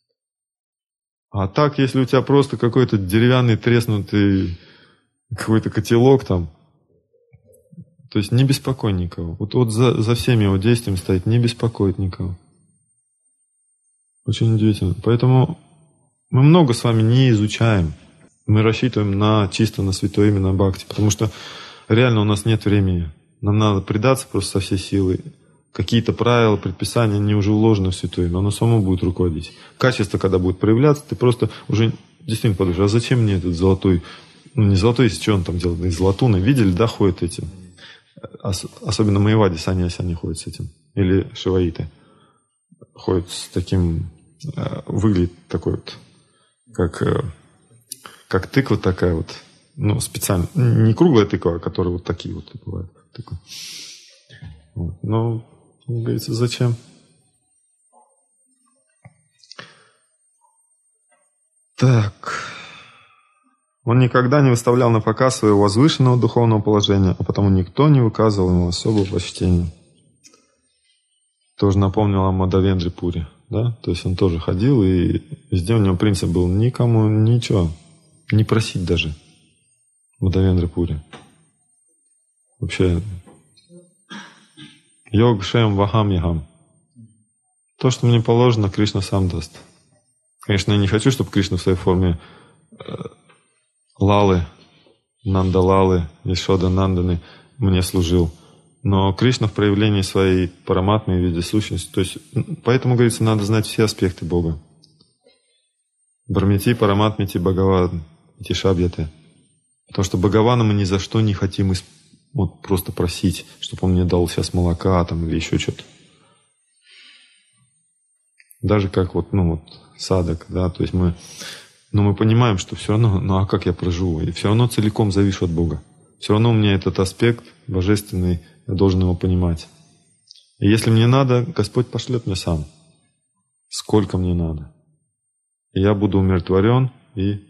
А так, если у тебя просто какой-то деревянный треснутый какой-то котелок там, то есть не беспокой никого. Вот за всеми его действиями стоит, не беспокоит никого. Очень удивительно. Поэтому мы много с вами не изучаем. Мы рассчитываем чисто на святое имя, на бхакти. Потому что реально у нас нет времени. Нам надо предаться просто со всей силой. Какие-то правила, предписания, они уже уложены в святое имя. Оно само будет руководить. Качество, когда будет проявляться, ты просто уже действительно подумаешь, а зачем мне этот золотой, не золотой, что он там делает, из латуны. Видели, да, ходят эти? Особенно майявади саньяси, они ходят с этим. Или шиваиты. Ходят с таким... Выглядит такой вот, как тыква такая вот. Специально. Не круглая тыква, а которая вот такие вот бывают. Тыквы. Вот. Но, говорится, зачем? Так... Он никогда не выставлял на показ своего возвышенного духовного положения, а потому никто не выказывал ему особого почтения. Тоже напомнил о Мадхавендре Пури. Да? То есть он тоже ходил, и везде у него принцип был никому ничего, не просить даже. Мадхавендра Пури. Вообще, йог шем вахам ягам. То, что мне положено, Кришна сам даст. Конечно, я не хочу, чтобы Кришна в своей форме Лалы, Нандалалы, Ешода Нанданы мне служил. Но Кришна в проявлении своей параматмы в виде сущности. То есть, поэтому, говорится, надо знать все аспекты Бога. Брамити, Параматмити, Бхагаван, Тишабьяте. Потому что Бхагавана мы ни за что не хотим просто просить, чтобы он мне дал сейчас молока там, или еще что-то. Даже как садок, да, то есть мы понимаем, что все равно, а как я проживу? И все равно целиком завишу от Бога. Все равно у меня этот аспект божественный, я должен его понимать. И если мне надо, Господь пошлет мне сам. Сколько мне надо. И я буду умиротворен, и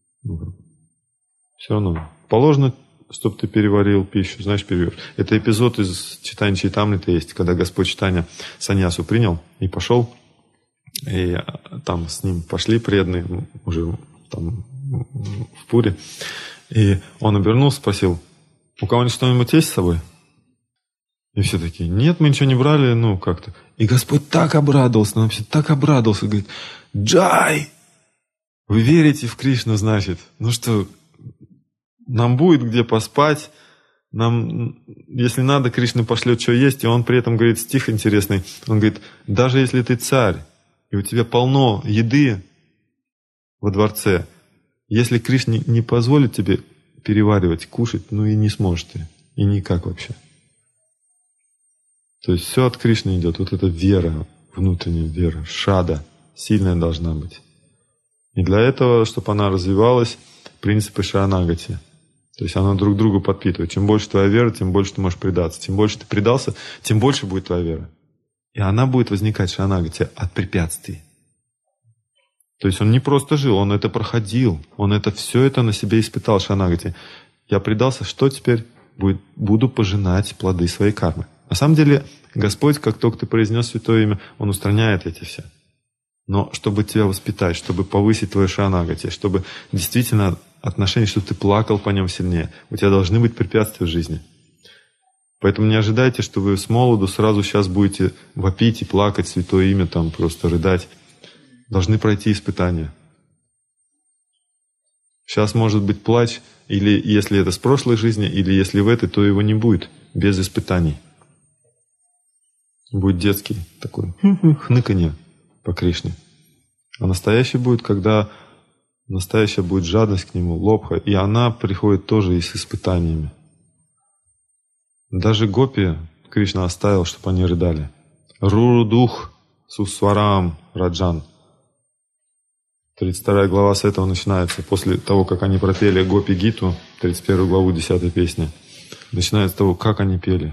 все равно. Положено, чтобы ты переварил пищу, знаешь, переварил. Это эпизод из Чайтанья Чайтамриты есть, когда Господь Чайтанья саньясу принял и пошел. И там с ним пошли преданные, уже там в Пуре. И он обернулся, спросил, у кого-нибудь что-нибудь есть с собой? И все такие, нет, мы ничего не брали, как-то. И Господь так обрадовался, нам все так обрадовался, говорит, Джай! Вы верите в Кришну, значит? Что, нам будет где поспать, нам, если надо, Кришна пошлет, что есть. И он при этом говорит стих интересный. Он говорит, даже если ты царь, и у тебя полно еды во дворце, если Кришна не позволит тебе переваривать, кушать, и не сможешь ты. И никак вообще. То есть все от Кришны идет. Вот эта вера, внутренняя вера, шада, сильная должна быть. И для этого, чтобы она развивалась, принципы шаранагати. То То есть оно друг другу подпитывает. Чем больше твоя вера, тем больше ты можешь предаться. Чем больше ты предался, тем больше будет твоя вера. И она будет возникать, шранагати, от препятствий. То есть он не просто жил, он это проходил. Он все это на себе испытал, шранагати. Я предался, что теперь? Буду пожинать плоды своей кармы. На самом деле, Господь, как только ты произнес святое имя, Он устраняет эти все. Но чтобы тебя воспитать, чтобы повысить твое шранагати, чтобы действительно отношение, чтобы ты плакал по нем сильнее, у тебя должны быть препятствия в жизни. Поэтому не ожидайте, что вы с молоду сразу сейчас будете вопить и плакать святое имя, там просто рыдать. Должны пройти испытания. Сейчас может быть плач, или если это с прошлой жизни, или если в этой, то его не будет, без испытаний. Будет детский такой хныканье по Кришне. А настоящий будет, когда настоящая будет жадность к нему, лобха, и она приходит тоже и с испытаниями. Даже гопи Кришна оставил, чтобы они рыдали. Рурудух сусварам раджан. 32 глава с этого начинается. После того, как они пропели Гопи Гиту, 31 главу 10 песни, начинается с того, как они пели.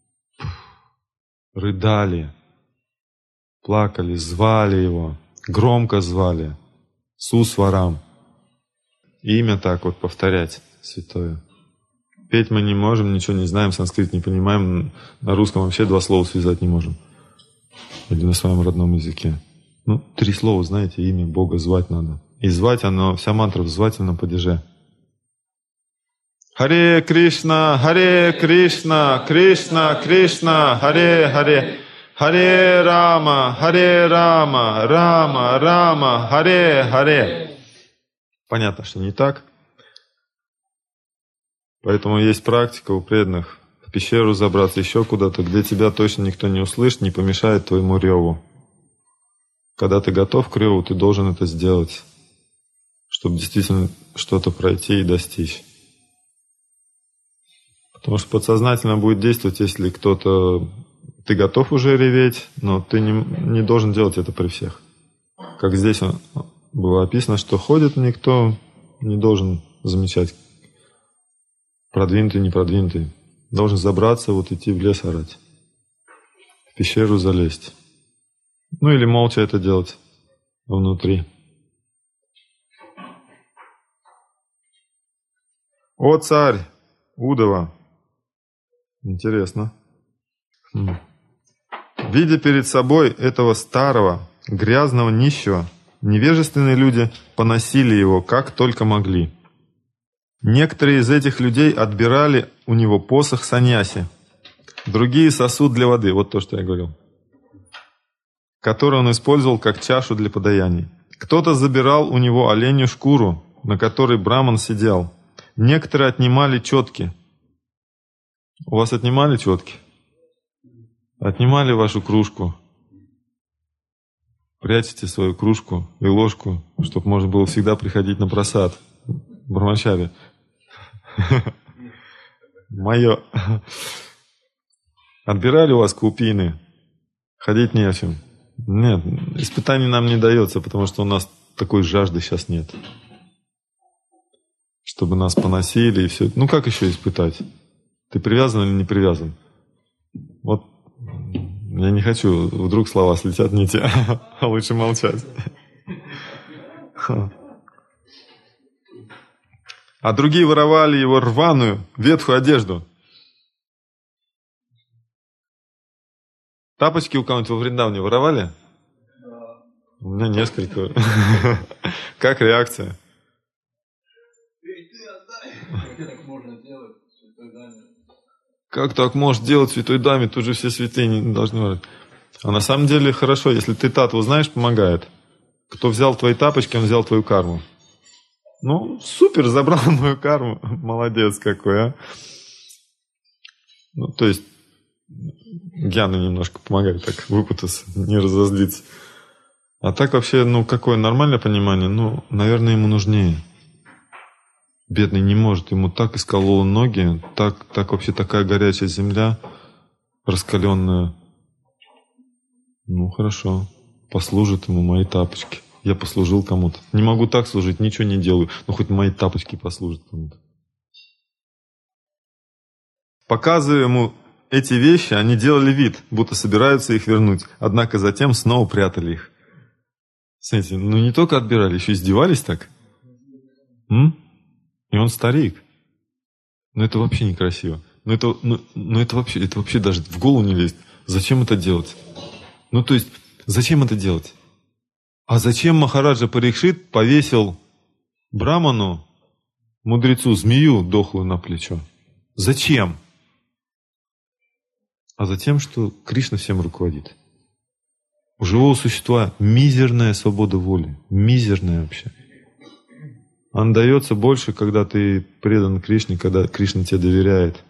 Рыдали, плакали, звали его, громко звали. Сусварам. Имя так вот повторять святое. Петь мы не можем, ничего не знаем, санскрит не понимаем, на русском вообще 2 слова связать не можем. Или на своем родном языке. 3 слова, знаете, имя Бога звать надо. И звать оно, вся мантра в звательном падеже. Харе Кришна, Кришна, Кришна, Харе Харе. Харе Рама, Рама, Рама, Харе Харе. Понятно, что не так. Поэтому есть практика у преданных в пещеру забраться, еще куда-то, где тебя точно никто не услышит, не помешает твоему реву. Когда ты готов к реву, ты должен это сделать, чтобы действительно что-то пройти и достичь. Потому что подсознательно будет действовать, если кто-то... Ты готов уже реветь, но ты не должен делать это при всех. Как здесь было описано, что ходит, никто не должен замечать, продвинутый, не продвинутый. Должен забраться, вот идти в лес орать, в пещеру залезть. Или молча это делать внутри. О, царь Удава! Интересно. Видя перед собой этого старого, грязного нищего, невежественные люди поносили его, как только могли. Некоторые из этих людей отбирали у него посох саньяси, другие сосуд для воды, вот то, что я говорил, который он использовал как чашу для подаяний. Кто-то забирал у него оленью шкуру, на которой браман сидел. Некоторые отнимали четки. У вас отнимали четки? Отнимали вашу кружку. Прячете свою кружку и ложку, чтобы можно было всегда приходить на прасад. Брамачари. Мое. Отбирали у вас купины. Ходить не о чем. Нет, испытаний нам не дается, потому что у нас такой жажды сейчас нет. Чтобы нас поносили и все. Как еще испытать? Ты привязан или не привязан? Вот я не хочу, вдруг слова слетят не те, а лучше молчать. А другие воровали его рваную, ветхую одежду. Тапочки у кого-нибудь во Вриндаване воровали? Да. У меня несколько. Как реакция? Как так можно делать святой даме? Как так можешь делать святой даме? Тут же все святые не должны воровать. А на самом деле хорошо, если ты татву знаешь, помогает. Кто взял твои тапочки, он взял твою карму. Супер, забрал мою карму. Молодец какой, а. То есть гьяна немножко помогает так выпутаться, не разозлиться. А так вообще, какое нормальное понимание, наверное, ему нужнее. Бедный не может, ему так искололо ноги, так вообще такая горячая земля, раскаленная. Хорошо, послужат ему мои тапочки. Я послужил кому-то. Не могу так служить, ничего не делаю, но хоть мои тапочки послужат кому-то. Показывая ему эти вещи, они делали вид, будто собираются их вернуть, однако затем снова прятали их. Смотрите, не только отбирали, еще издевались так. И он старик. Это вообще некрасиво. Это вообще даже в голову не лезет. Зачем это делать? То есть, зачем это делать? А зачем Махараджа Парикшит повесил Браману, мудрецу, змею дохлую на плечо? Зачем? А затем, что Кришна всем руководит. У живого существа мизерная свобода воли. Мизерная вообще. Она дается больше, когда ты предан Кришне, когда Кришна тебе доверяет.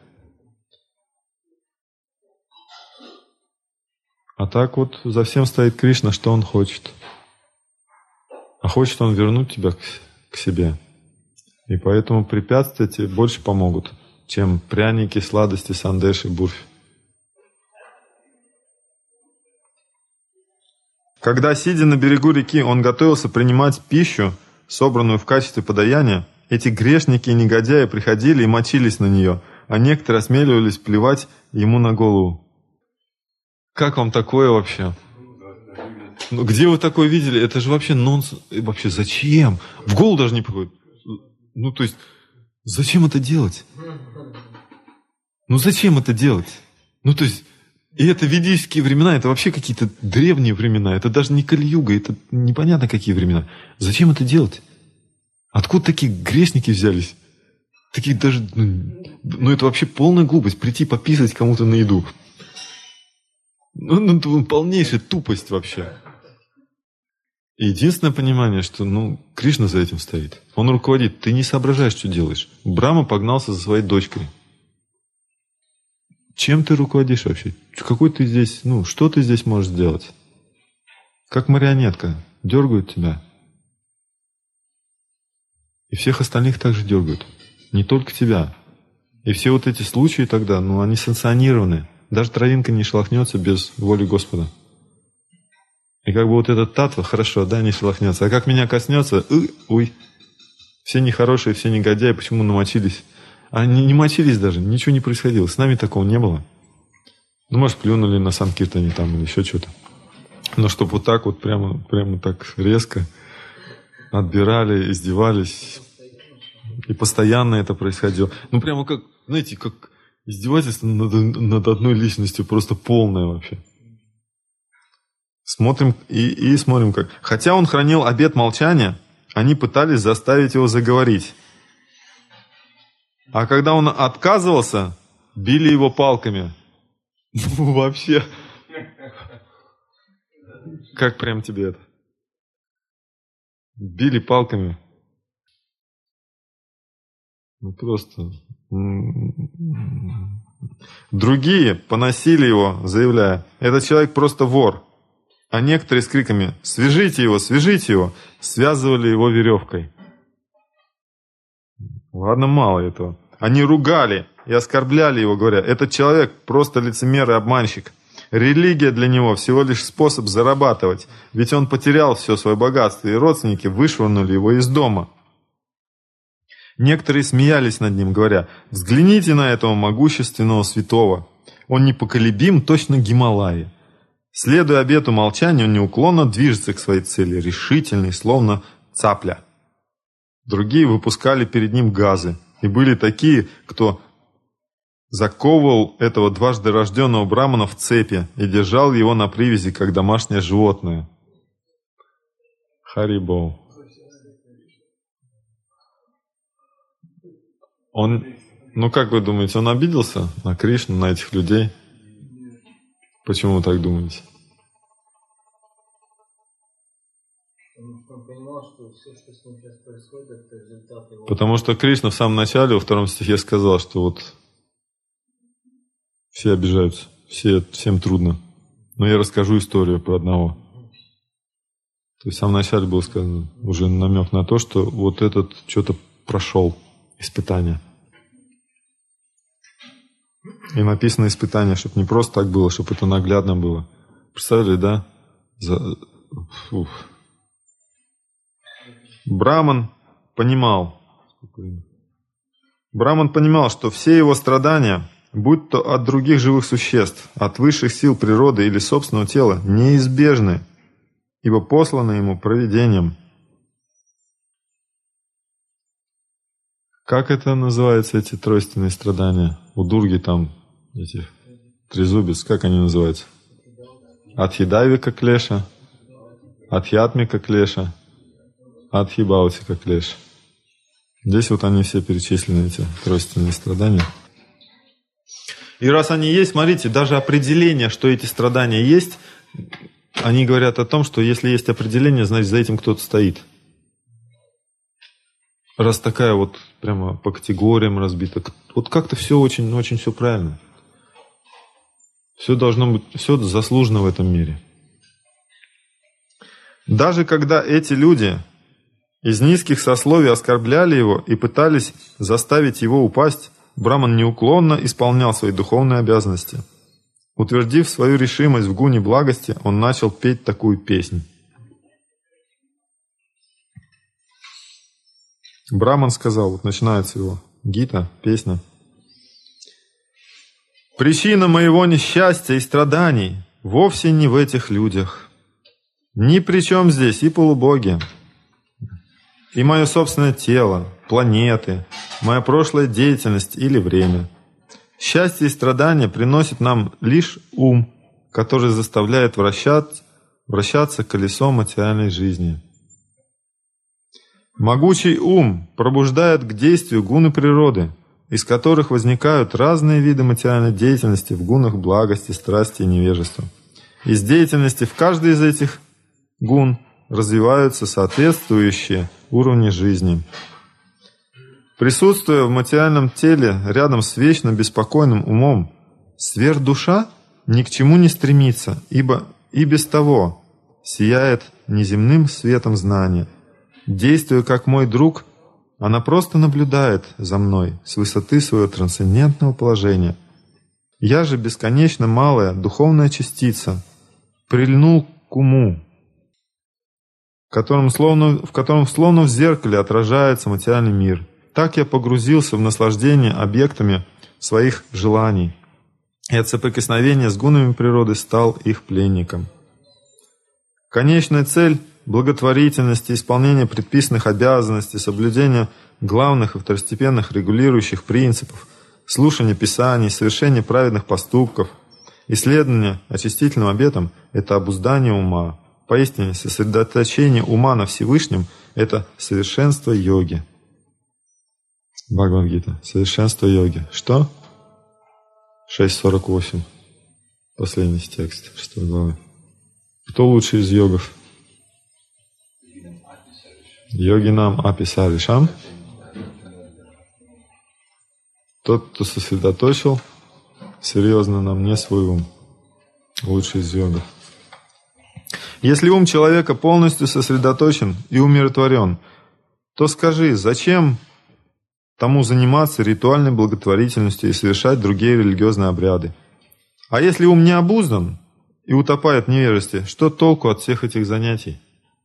А так вот за всем стоит Кришна, что он хочет. А хочет он вернуть тебя к себе. И поэтому препятствия тебе больше помогут, чем пряники, сладости, сандеши, бурфи. Когда, сидя на берегу реки, он готовился принимать пищу, собранную в качестве подаяния, эти грешники и негодяи приходили и мочились на нее, а некоторые осмеливались плевать ему на голову. Как вам такое вообще? Где вы такое видели? Это же вообще нонсенс. Вообще зачем? В голову даже не приходит. То есть, зачем это делать? Зачем это делать? То есть, и это ведические времена, это вообще какие-то древние времена, это даже не Кали-юга, это непонятно какие времена. Зачем это делать? Откуда такие грешники взялись? Такие даже, это вообще полная глупость, прийти пописать кому-то на еду. Полнейшая тупость вообще. И единственное понимание, что, Кришна за этим стоит. Он руководит, ты не соображаешь, что делаешь. Брахма погнался за своей дочкой. Чем ты руководишь вообще? Какой ты здесь, что ты здесь можешь сделать? Как марионетка. Дергают тебя. И всех остальных также дергают. Не только тебя. И все вот эти случаи тогда, они санкционированы. Даже травинка не шелохнется без воли Господа. И как бы вот этот татва, хорошо, не шелохнется. А как меня коснется, все нехорошие, все негодяи, почему намочились? Они не мочились даже, ничего не происходило. С нами такого не было. Может, плюнули на санкиртане там или еще что-то. Но чтобы вот так вот, прямо так резко отбирали, издевались. И постоянно это происходило. Прямо как, знаете, как издевательство над одной личностью, просто полное вообще. Смотрим и смотрим как. Хотя он хранил обет молчания, они пытались заставить его заговорить. А когда он отказывался, били его палками. Вообще. Как прям тебе это? Били палками. Просто. Другие поносили его, заявляя, этот человек просто вор. А некоторые с криками свяжите его, связывали его веревкой. Ладно, мало этого. Они ругали и оскорбляли его, говоря, этот человек просто лицемер и обманщик. Религия для него всего лишь способ зарабатывать, ведь он потерял все свое богатство, и родственники вышвырнули его из дома. Некоторые смеялись над ним, говоря, взгляните на этого могущественного святого. Он непоколебим, точно Гималаи. Следуя обету молчания, он неуклонно движется к своей цели, решительный, словно цапля. Другие выпускали перед ним газы. И были такие, кто заковывал этого дважды рожденного брамана в цепи и держал его на привязи, как домашнее животное. Харибол. Он, как вы думаете, он обиделся на Кришну, на этих людей? Почему вы так думаете? Он понимал, что все, что с ним сейчас происходит, это результат его... Потому что Кришна в самом начале, во 2 стихе сказал, что вот все обижаются, всем трудно. Но я расскажу историю про одного. То есть в самом начале было сказано, уже намек на то, что вот этот что-то прошел испытание. И написано испытание, чтобы не просто так было, чтобы это наглядно было. Представили, да? Браман понимал, что все его страдания будь то от других живых существ, от высших сил природы или собственного тела, неизбежны, ибо посланы ему провидением. Как это называется, эти тройственные страдания? У Дурги там эти трезубец, как они называются? Адхидайвика клеша, Адхьятмика клеша, Адхибаутика клеша. Здесь вот они все перечислены, эти тройственные страдания. И раз они есть, смотрите, даже определение, что эти страдания есть, они говорят о том, что если есть определение, значит, за этим кто-то стоит. Раз такая вот прямо по категориям разбита, вот как-то все очень, очень все правильно. Все должно быть, все заслужено в этом мире. Даже когда эти люди из низких сословий оскорбляли его и пытались заставить его упасть, Браман неуклонно исполнял свои духовные обязанности. Утвердив свою решимость в гуне благости, он начал петь такую песнь. Браман сказал, вот начинается его гита, песня. «Причина моего несчастья и страданий вовсе не в этих людях. Ни при чем здесь и полубоги, и мое собственное тело, планеты, моя прошлая деятельность или время. Счастье и страдания приносит нам лишь ум, который заставляет вращаться колесом материальной жизни. Могучий ум пробуждает к действию гуны природы, из которых возникают разные виды материальной деятельности в гунах благости, страсти и невежества. Из деятельности в каждой из этих гун развиваются соответствующие уровни жизни. Присутствуя в материальном теле рядом с вечно беспокойным умом, сверхдуша ни к чему не стремится, ибо и без того сияет неземным светом знания. Действуя как мой друг, она просто наблюдает за мной с высоты своего трансцендентного положения. Я же бесконечно малая духовная частица, прильнул к уму, в котором словно в зеркале отражается материальный мир. Так я погрузился в наслаждение объектами своих желаний, и от соприкосновения с гунами природы стал их пленником. Конечная цель благотворительности, исполнения предписанных обязанностей, соблюдения главных и второстепенных регулирующих принципов, слушание Писаний, совершение праведных поступков, исследование очистительным обетом – это обуздание ума. Поистине, сосредоточение ума на Всевышнем – это совершенство йоги. Бхагавад-гита. Совершенство йоги. Что? 6.48. Последний текст 6 главы. Кто лучший из йогов? Йогинам апи саришам. Тот, кто сосредоточил серьезно на мне свой ум. Лучший из йогов. Если ум человека полностью сосредоточен и умиротворен, то скажи, зачем тому заниматься ритуальной благотворительностью и совершать другие религиозные обряды? А если ум не обуздан и утопает в невежестве, что толку от всех этих занятий?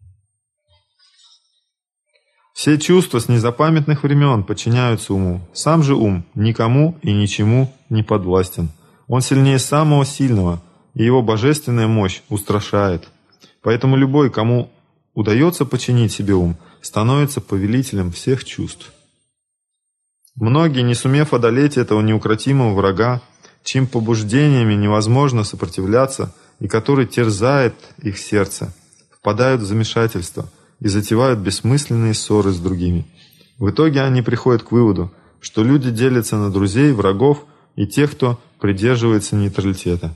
Все чувства с незапамятных времен подчиняются уму. Сам же ум никому и ничему не подвластен. Он сильнее самого сильного, и его божественная мощь устрашает. Поэтому любой, кому удается подчинить себе ум, становится повелителем всех чувств. Многие, не сумев одолеть этого неукротимого врага, чьим побуждениями невозможно сопротивляться и который терзает их сердце, впадают в замешательство и затевают бессмысленные ссоры с другими. В итоге они приходят к выводу, что люди делятся на друзей, врагов и тех, кто придерживается нейтралитета.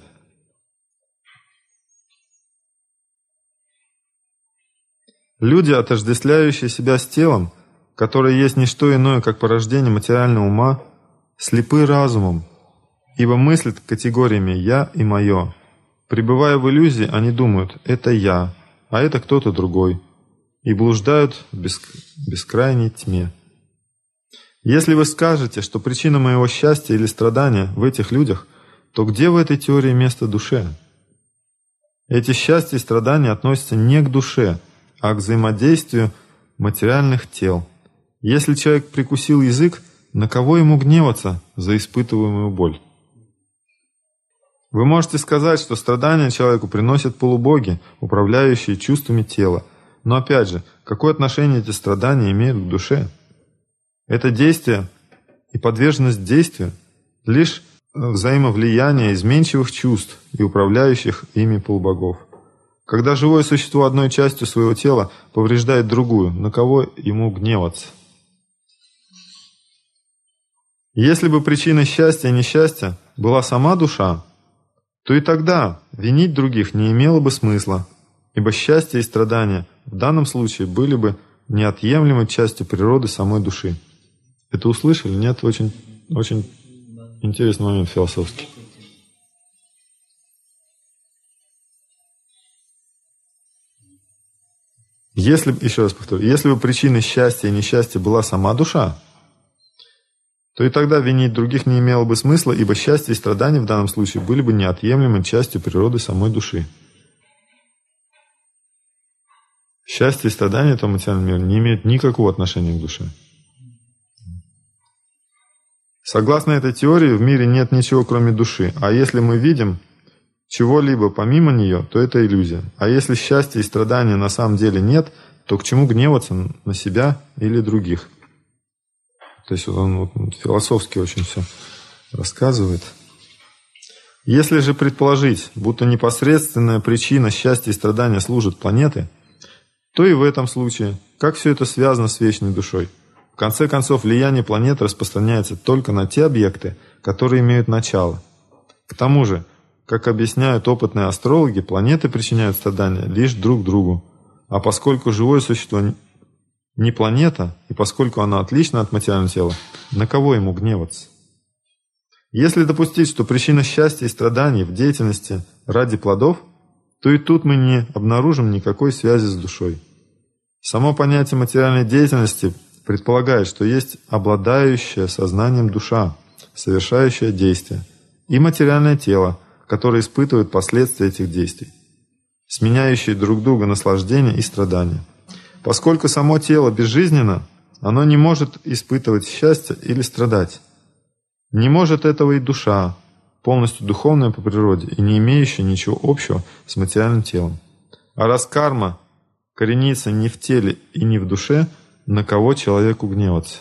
Люди, отождествляющие себя с телом, которое есть не что иное, как порождение материального ума, слепы разумом, ибо мыслят категориями «я» и «моё». Пребывая в иллюзии, они думают «это я», а это кто-то другой, и блуждают в бескрайней тьме. Если вы скажете, что причина моего счастья или страдания в этих людях, то где в этой теории место душе? Эти счастья и страдания относятся не к душе, а к взаимодействию материальных тел. Если человек прикусил язык, на кого ему гневаться за испытываемую боль? Вы можете сказать, что страдания человеку приносят полубоги, управляющие чувствами тела. Но опять же, какое отношение эти страдания имеют к душе? Это действие и подверженность действию лишь взаимовлияние изменчивых чувств и управляющих ими полубогов. Когда живое существо одной частью своего тела повреждает другую, на кого ему гневаться? Если бы причиной счастья и несчастья была сама душа, то и тогда винить других не имело бы смысла, ибо счастье и страдания в данном случае были бы неотъемлемой частью природы самой души. Это услышали? Нет? Очень интересный момент философский. Еще раз повторю, если бы причиной счастья и несчастья была сама душа, то и тогда винить других не имело бы смысла, ибо счастье и страдания в данном случае были бы неотъемлемой частью природы самой души. Счастье и страдания этого материального мира не имеют никакого отношения к душе. Согласно этой теории, в мире нет ничего, кроме души. А если мы видим чего-либо помимо нее, то это иллюзия. А если счастья и страдания на самом деле нет, то к чему гневаться на себя или других? То есть он философски очень все рассказывает. Если же предположить, будто непосредственная причина счастья и страдания служат планеты, то и в этом случае, как все это связано с вечной душой? В конце концов, влияние планет распространяется только на те объекты, которые имеют начало. К тому же, как объясняют опытные астрологи, планеты причиняют страдания лишь друг другу. А поскольку живое существо не планета, и поскольку оно отлично от материального тела, на кого ему гневаться? Если допустить, что причина счастья и страданий в деятельности ради плодов, то и тут мы не обнаружим никакой связи с душой. Само понятие материальной деятельности предполагает, что есть обладающая сознанием душа, совершающая действия, и материальное тело, которое испытывает последствия этих действий, сменяющие друг друга наслаждение и страдания. Поскольку само тело безжизненно, оно не может испытывать счастье или страдать. Не может этого и душа, полностью духовная по природе и не имеющая ничего общего с материальным телом. А раз карма коренится не в теле и не в душе, на кого человеку гневаться?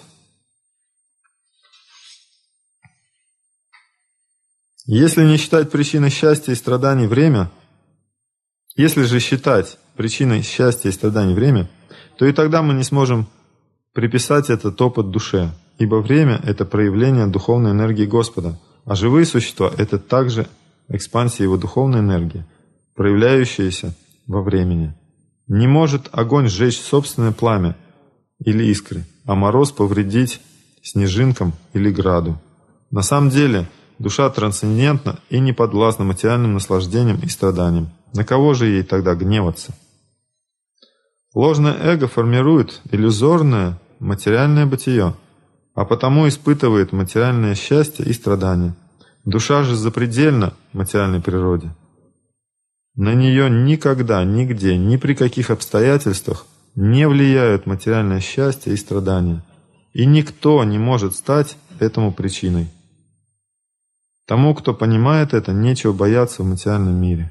Если не считать причиной счастья и страданий время, если же считать причиной счастья и страданий время, то и тогда мы не сможем приписать этот опыт душе, ибо время – это проявление духовной энергии Господа, а живые существа – это также экспансия его духовной энергии, проявляющаяся во времени. Не может огонь сжечь собственное пламя или искры, а мороз повредить снежинкам или граду. На самом деле, душа трансцендентна и не подвластна материальным наслаждениям и страданиям. На кого же ей тогда гневаться? Ложное эго формирует иллюзорное материальное бытие, а потому испытывает материальное счастье и страдания. Душа же запредельна материальной природе. На нее никогда, нигде, ни при каких обстоятельствах не влияют материальное счастье и страдания, и никто не может стать этому причиной. Тому, кто понимает это, нечего бояться в материальном мире.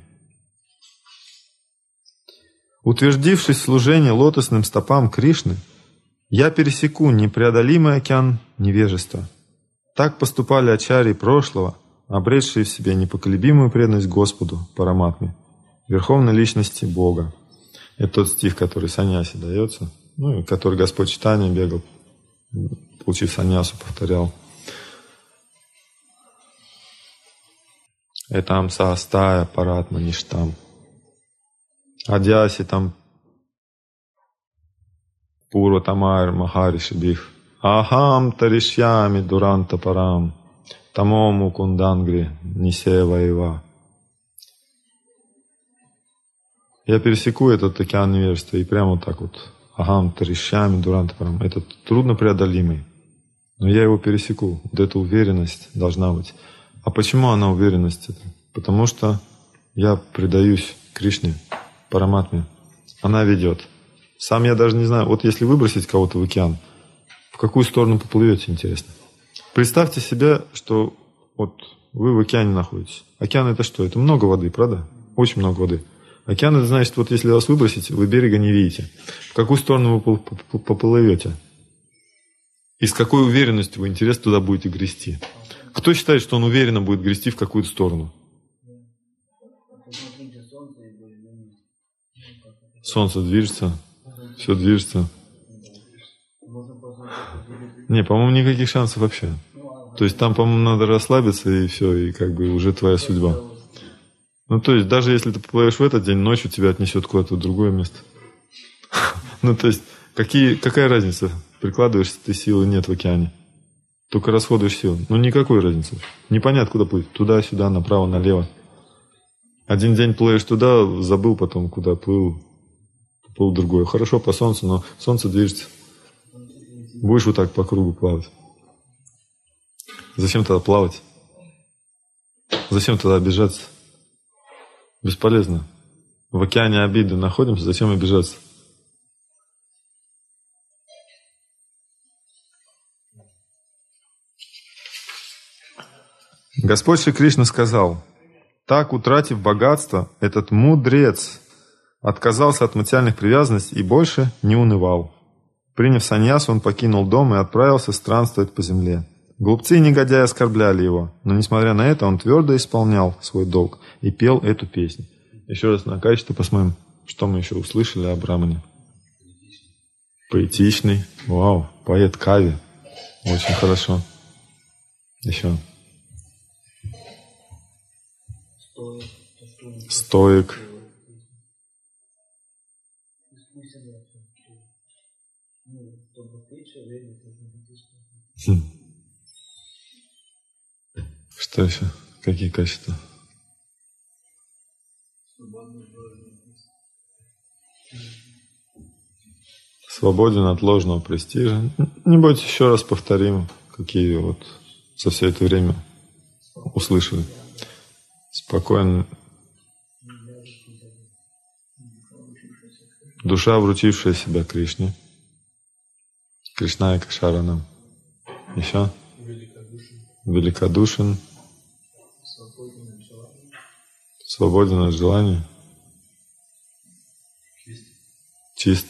Утвердившись в служении лотосным стопам Кришны, я пересеку непреодолимый океан невежества. Так поступали ачарьи прошлого, обретшие в себе непоколебимую преданность Господу, Параматме, Верховной Личности Бога. Это тот стих, который саньяси дается, и который Господь Чайтанья бегал, получив саньясу, повторял. Этам саастая паратма ништам. Адьяси там пурва тамайр махариши бих. Ахам таришьями дуранта парам. Тамому кундангри нисеваева. Я пересеку этот океан невежества и прямо вот так вот. Ахам таришьями дуранта парам. Это трудно преодолимый. Но я его пересеку. Вот эта уверенность должна быть. А почему она уверенность? Потому что я предаюсь Кришне, Параматме. Она ведет. Сам я даже не знаю, вот если выбросить кого-то в океан, в какую сторону поплывете, интересно. Представьте себе, что вот вы в океане находитесь. Океан это что? Это много воды, правда? Очень много воды. Океан это значит, вот если вас выбросить, вы берега не видите. В какую сторону вы поплывете? И с какой уверенностью вы, интересно, туда будете грести? Кто считает, что он уверенно будет грести в какую-то сторону? Солнце движется, все движется. Не, по-моему, никаких шансов вообще. То есть там, по-моему, надо расслабиться, и все, и как бы уже твоя судьба. Ну, то есть, даже если ты поплывешь в этот день, ночью тебя отнесет куда-то в другое место. Ну, то есть, какая разница? Прикладываешь ты силы, нет в океане. Только расходуешь силы. Ну, никакой разницы. Непонятно, куда плыть. Туда-сюда, направо, налево. Один день плывешь туда, забыл потом, куда плыл в другое. Хорошо по солнцу, но солнце движется. Будешь вот так по кругу плавать. Зачем тогда плавать? Зачем тогда обижаться? Бесполезно. В океане обиды находимся, зачем обижаться? Господь Шри Кришна сказал: так, утратив богатство, этот мудрец отказался от материальных привязанностей и больше не унывал. Приняв саньясу, он покинул дом и отправился странствовать по земле. Глупцы и негодяи оскорбляли его, но, несмотря на это, он твердо исполнял свой долг и пел эту песню. Еще раз на качество посмотрим, что мы еще услышали о Брамане. Поэтичный. Вау, поэт Кави. Очень хорошо. Еще. Стоик. Что еще? Какие качества? Свободен от ложного престижа. Не бойтесь, еще раз повторим, какие вот за все это время услышали. Спокойно. Душа, вручившая себя Кришне. Кришна и Кашаранам. Еще? Великодушен. Свободен от желаний. Чист.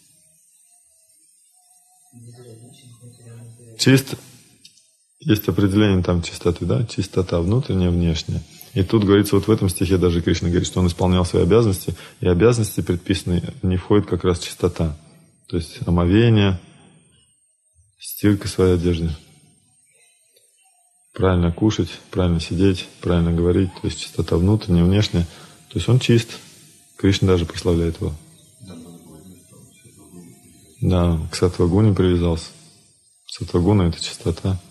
Чист. Есть определение там чистоты, да? Чистота внутренняя, внешняя. И тут говорится, вот в этом стихе даже Кришна говорит, что он исполнял свои обязанности, и обязанности предписанные не входит как раз чистота. То есть омовение, стирка своей одежды. Правильно кушать, правильно сидеть, правильно говорить, то есть чистота внутренняя, внешняя. То есть он чист. Кришна даже прославляет его. Да, к саттва-гуне привязался. Саттва-гуна — это чистота.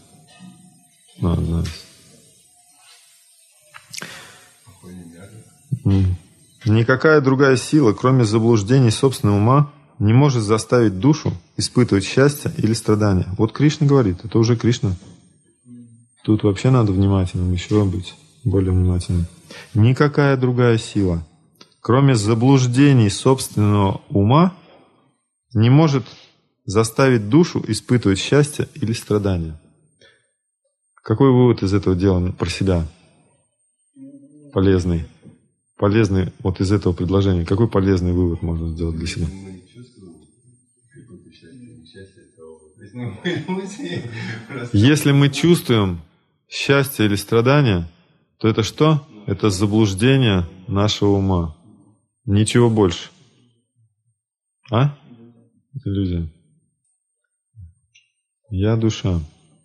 Никакая другая сила, кроме заблуждений собственного ума, не может заставить душу испытывать счастье или страдания. Вот Кришна говорит, это уже Кришна. Тут вообще надо внимательным, еще быть более внимательным. Никакая другая сила, кроме заблуждений собственного ума, не может заставить душу испытывать счастье или страдания. Какой вывод из этого делаем про себя? Полезный. Полезный вот из этого предложения. Какой полезный вывод можно сделать для себя? Если мы чувствуем счастье или страдание, то это что? Это заблуждение нашего ума. Ничего больше. А? Иллюзия. Я душа.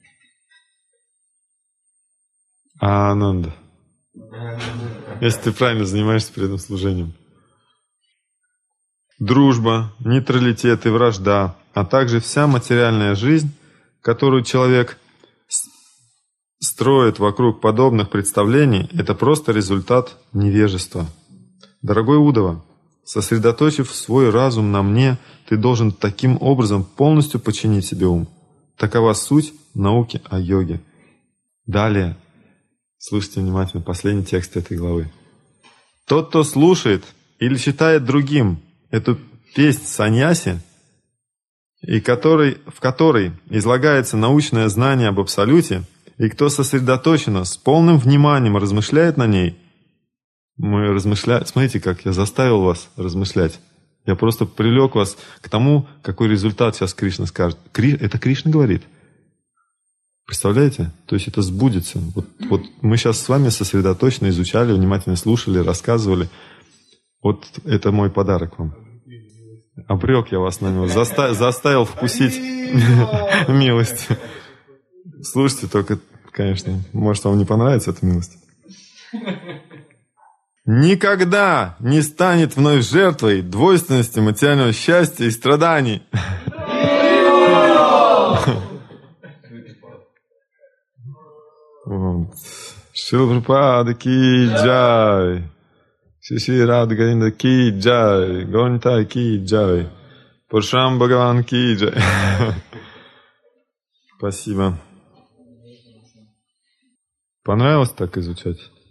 Ананда. Если ты правильно занимаешься преданным служением. Дружба, нейтралитет и вражда, а также вся материальная жизнь, которую человек строит вокруг подобных представлений, это просто результат невежества. Дорогой Удава, сосредоточив свой разум на мне, ты должен таким образом полностью подчинить себе ум. Такова суть науки о йоге. Далее, слушайте внимательно последний текст этой главы. Тот, кто слушает или читает другим эту песнь саньяси, в которой излагается научное знание об Абсолюте, И кто сосредоточенно, с полным вниманием размышляет на ней, мы размышляем. Смотрите, как я заставил вас размышлять. Я просто привлек вас к тому, какой результат сейчас Кришна скажет. Это Кришна говорит. Представляете? То есть это сбудется. Вот мы сейчас с вами сосредоточенно изучали, внимательно слушали, рассказывали. Вот это мой подарок вам. Обрек я вас на него. Заставил вкусить милость. Слушайте, только, конечно, может, вам не понравится эта милость. Никогда не станет вновь жертвой двойственности материального счастья и страданий. Шрила Прабхупада ки джай. Шри Рада Говинда ки джай. Гонтай ки джай. Паршурам Бхагаван ки джай. Спасибо. Понравилось так изучать?